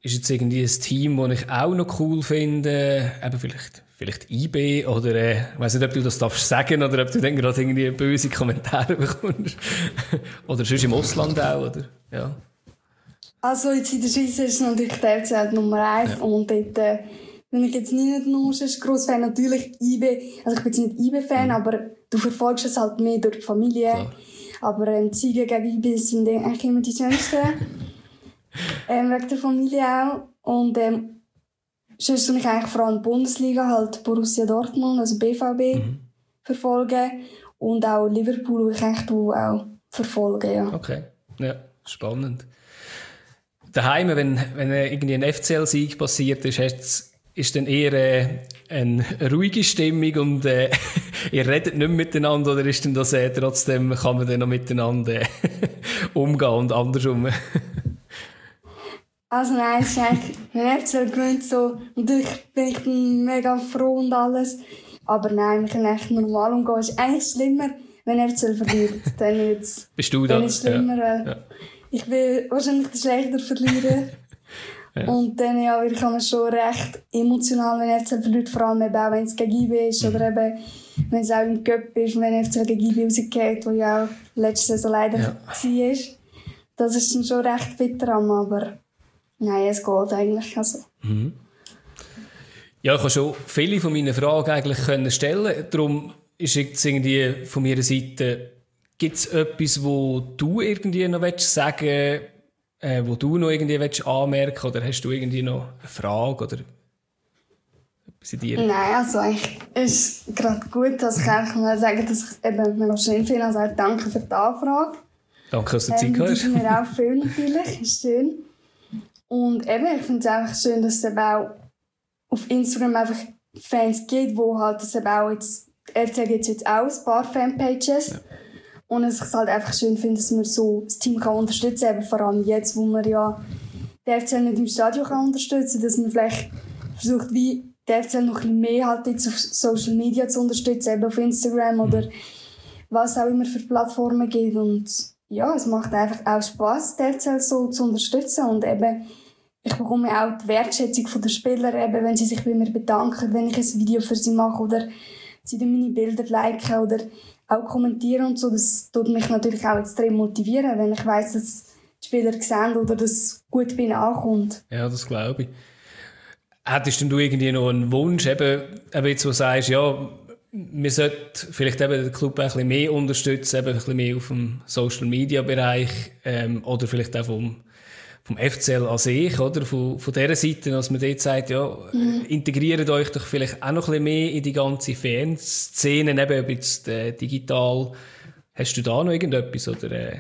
ist jetzt irgendwie ein Team, das ich auch noch cool finde, eben vielleicht, vielleicht I B oder, äh, ich weiss nicht, ob du das darfst sagen oder ob du dann gerade irgendwie böse Kommentare bekommst. Oder sonst im Ausland auch, oder? Ja. Also jetzt in der Schweiz ist natürlich der F C halt Nummer eins ja. Und dort äh, bin ich jetzt nicht nur ein grosser Fan, natürlich I B, also ich bin jetzt nicht I B-Fan, mhm. aber du verfolgst es halt mehr durch die Familie. Klar. Aber ähm, die Siege gegen I B sind eigentlich immer die schönsten. ähm, wegen der Familie auch. Und ähm, sonst tue ich eigentlich vor allem die Bundesliga, halt Borussia Dortmund, also B V B, mhm. verfolgen. Und auch Liverpool, die ich eigentlich auch verfolge, ja. Okay, ja, spannend. Daheim, wenn, wenn irgendwie ein F C L-Sieg passiert ist, ist dann eher äh, eine ruhige Stimmung und äh, ihr redet nicht miteinander, oder ist denn das äh, trotzdem, kann man dann noch miteinander äh, umgehen und andersrum? Also nein, es ist eigentlich, wenn F C L gewinnt, so, natürlich bin ich dann mega froh und alles, aber nein, wir können echt normal umgehen. Es ist eigentlich schlimmer, wenn F C L verliert, dann jetzt, bist du da? Dann ist es schlimmer, ja. Ja. Ich will wahrscheinlich der schlechter verlieren. Ja. Und dann ja, ich kann man schon recht emotional, wenn F C L verliert, vor allem eben auch, wenn es gegen I B ist, mhm. oder eben, wenn es auch im Cup ist, wenn F C L gegen I B rausgeht, wo ja auch letzte Saison leider ja. war. Das ist dann schon recht bitter, aber nein, es geht eigentlich. Also. Mhm. Ja, ich kann schon viele von meinen Fragen eigentlich können stellen. Darum ist jetzt irgendwie von meiner Seite, gibt es etwas, wo du irgendwie noch sagen willst, äh, wo du noch irgendwie willst anmerken, oder hast du irgendwie noch eine Frage oder etwas in dir? Nein, also eigentlich ist es gerade gut, dass ich eigentlich mal sagen, dass ich eben mega schön finde. Also danke für die Anfrage. Danke, dass du Zeit ähm, hast. Das ist mir auch viel natürlich, ist schön. Und eben, ich finde es einfach schön, dass es eben auch auf Instagram einfach Fans gibt, wo halt das eben auch jetzt, F C gibt es jetzt auch ein paar Fanpages. Ja. Und dass ich es halt einfach schön finde, dass man so das Team kann unterstützen kann, vor allem jetzt, wo man ja den F C L nicht im Stadion kann unterstützen kann, dass man vielleicht versucht, wie den F C L noch ein bisschen mehr halt jetzt auf Social Media zu unterstützen, eben auf Instagram oder was auch immer für Plattformen gibt. Und ja, es macht einfach auch Spass, den F C L so zu unterstützen. Und eben, ich bekomme auch die Wertschätzung der Spieler, eben, wenn sie sich bei mir bedanken, wenn ich ein Video für sie mache oder sie dann meine Bilder liken oder auch kommentieren und so. Das tut mich natürlich auch extrem motivieren, wenn ich weiss, dass die Spieler sehen oder dass gut bei ihnen ankommt. Ja, das glaube ich. Hättest denn du irgendwie noch einen Wunsch, eben, eben jetzt, wo du sagst, ja, wir sollten vielleicht eben den Club ein bisschen mehr unterstützen, eben ein bisschen mehr auf dem Social-Media-Bereich, ähm, oder vielleicht auch vom, vom F C L an sich, oder? Von, von dieser Seite, dass man dort sagt, ja, mhm. integriert euch doch vielleicht auch noch ein bisschen mehr in die ganze Fanszene, eben ob jetzt äh, digital. Hast du da noch irgendetwas, oder? Äh?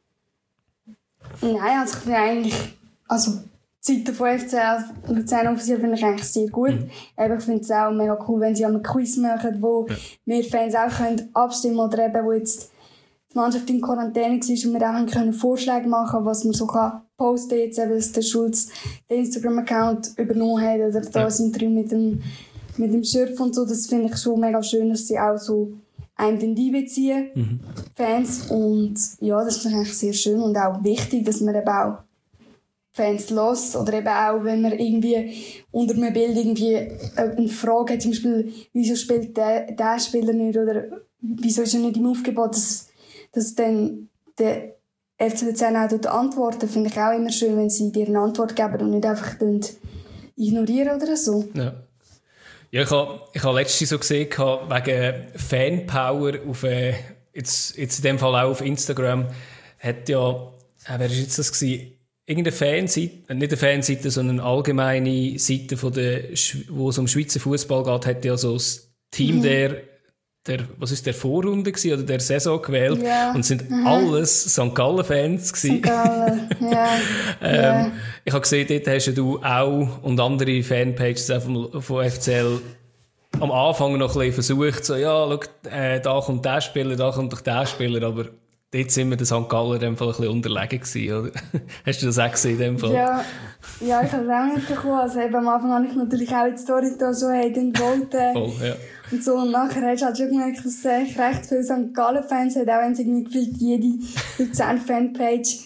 Nein, also ich bin eigentlich, also die Seite von F C L Luzern offiziell finde ich eigentlich sehr gut. Mhm. Ich finde es auch mega cool, wenn sie einen Quiz machen, wo ja. wir Fans auch können abstimmen oder eben, wo jetzt die Mannschaft in Quarantäne war und wir auch können Vorschläge machen, was man so kann posten, jetzt eben, dass der Schulz den Instagram-Account übernommen hat oder da ja. sind Interview mit dem, mit dem Schürf und so. Das finde ich schon mega schön, dass sie auch so einem den einbeziehen, mhm. Fans. Und ja, das ist eigentlich sehr schön und auch wichtig, dass man eben auch Fans los oder eben auch, wenn man irgendwie unter einem Bild irgendwie eine Frage hat, zum Beispiel, wieso spielt der, der Spieler nicht oder wieso ist er nicht im Aufgebot, dass, dass dann der F C Luzern auch dort antworten, finde ich auch immer schön, wenn sie dir eine Antwort geben und nicht einfach dann ignorieren oder so. Ja. Ja, ich habe, ich habe letztens so gesehen, wegen Fanpower auf, äh, jetzt, jetzt in dem Fall auch auf Instagram, hat ja, äh, wer war jetzt das gewesen? Irgendeine Fanseite, nicht eine Fanseite, sondern eine allgemeine Seite, von der, wo es um Schweizer Fußball geht, hat ja so das Team mhm. der, der, was ist der Vorrunde gewesen, oder der Saison gewählt. Ja. Und es sind mhm. alles Sankt Gallen-Fans gewesen. Sankt Gallen, ja. ähm, ja. Ich habe gesehen, dort hast du auch und andere Fanpages von, von F C L am Anfang noch ein bisschen versucht, so, ja, schau, äh, da kommt der Spieler, da kommt doch der Spieler, aber dort sind wir den Sankt Galler in dem Fall ein bisschen unterlegen gewesen, oder? Hast du das auch gesehen in dem Fall? Ja, ja, ich habe es auch nicht bekommen. Also eben, am Anfang habe ich natürlich auch die Story da so den wollten. Voll, ja. Und so, und nachher hast du halt schon gemerkt, dass es recht viele Sankt Gallen-Fans hat, auch wenn es irgendwie gefühlt jede Luzern-Fanpage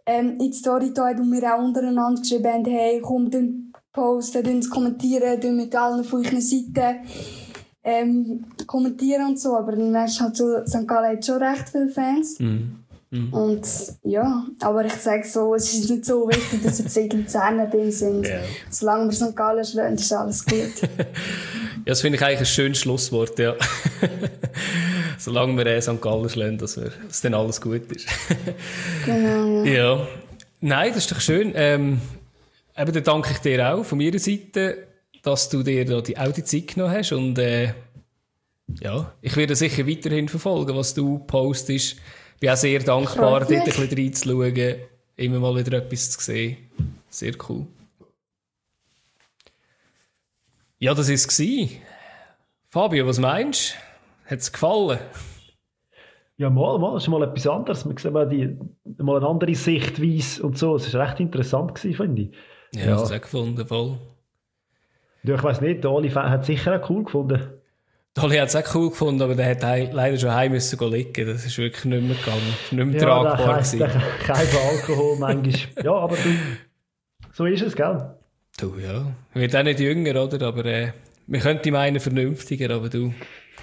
ähm, in die Story da und wir auch untereinander geschrieben haben, hey, komm, dann posten, dann kommentieren, dann mit allen von euren Seiten ähm, kommentieren und so. Aber dann merkst du halt so, Sankt Gallen hat schon recht viele Fans. Mhm. Mhm. Und ja, aber ich sage so, es ist nicht so wichtig, dass jetzt die Luzerner drin sind. Yeah. Solange wir Sankt Gallen schlagen, ist alles gut. Ja, das finde ich eigentlich ein schönes Schlusswort, ja. Solange wir äh, Sankt Gallen schlagen, dass, wir, dass dann alles gut ist. Genau, ja. Ja. Nein, das ist doch schön. Ähm, eben, dann danke ich dir auch von meiner Seite, dass du dir da die, auch die Zeit genommen hast. Und äh, ja, ich werde sicher weiterhin verfolgen, was du postest. Ich bin auch sehr dankbar, dort ein bisschen reinzuschauen, immer mal wieder etwas zu sehen. Sehr cool. Ja, das war es. Fabio, was meinst du? Hat es gefallen? Ja, mal, mal, das ist mal etwas anderes. Man sieht mal, die, mal eine andere Sichtweise und so. Es war recht interessant, finde ich. Ja, Ja. ich habe es auch gefunden, voll. Ja, ich weiss nicht, der Oli hat es sicher auch cool gefunden. Dolly hat es auch cool gefunden, aber der hat hei- leider schon heim müssen gehen liegen. Das ist wirklich nicht mehr gegangen. Nicht mehr Ja, tragbar der, der, gewesen. kein Alkohol manchmal. Ja, aber du, so ist es, gell? Du, ja. Ich werde auch nicht jünger, oder? Aber äh, wir könnten meinen vernünftiger, aber du.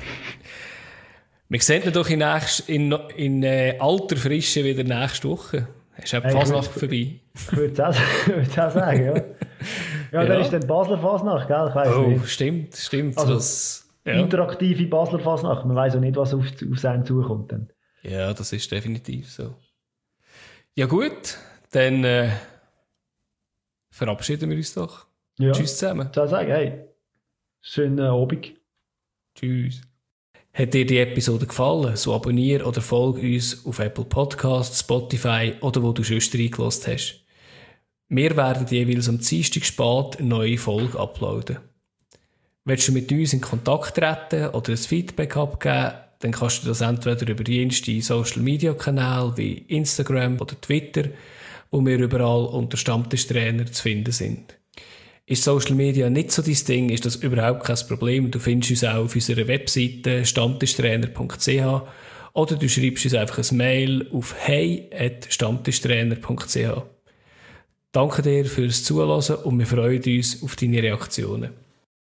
Wir sehen ihn doch in, nächst, in, in äh, alter Frische wieder nächste Woche. Ist auch die Hey, ich Fasnacht würd- vorbei. Ich würde es auch, ich würd's auch sagen, ja. Ja, dann Ja. ist dann Basler Fasnacht, gell? Ich weiss Oh, nicht. stimmt, stimmt. Also, das, ja. Interaktive Basler Fasnacht. Man weiss auch nicht, was auf, auf einen zukommt. Dann. ja, das ist definitiv so. Ja gut, dann äh, verabschieden wir uns doch. Ja. Tschüss zusammen. Ich würde sagen, hey, schönen Abend. Tschüss. Hat dir die Episode gefallen, so abonniere oder folge uns auf Apple Podcasts, Spotify oder wo du sonst reingelassen hast. Wir werden jeweils am Dienstag spät eine neue Folge uploaden. Willst du mit uns in Kontakt treten oder ein Feedback abgeben, dann kannst du das entweder über jenste Social Media Kanäle wie Instagram oder Twitter, wo wir überall unter Stammtischtrainer zu finden sind. Ist Social Media nicht so dein Ding, ist das überhaupt kein Problem. Du findest uns auch auf unserer Webseite stammtischtrainer punkt c h oder du schreibst uns einfach ein Mail auf hey at stammtischtrainer punkt c h. Danke dir fürs Zuhören und wir freuen uns auf deine Reaktionen.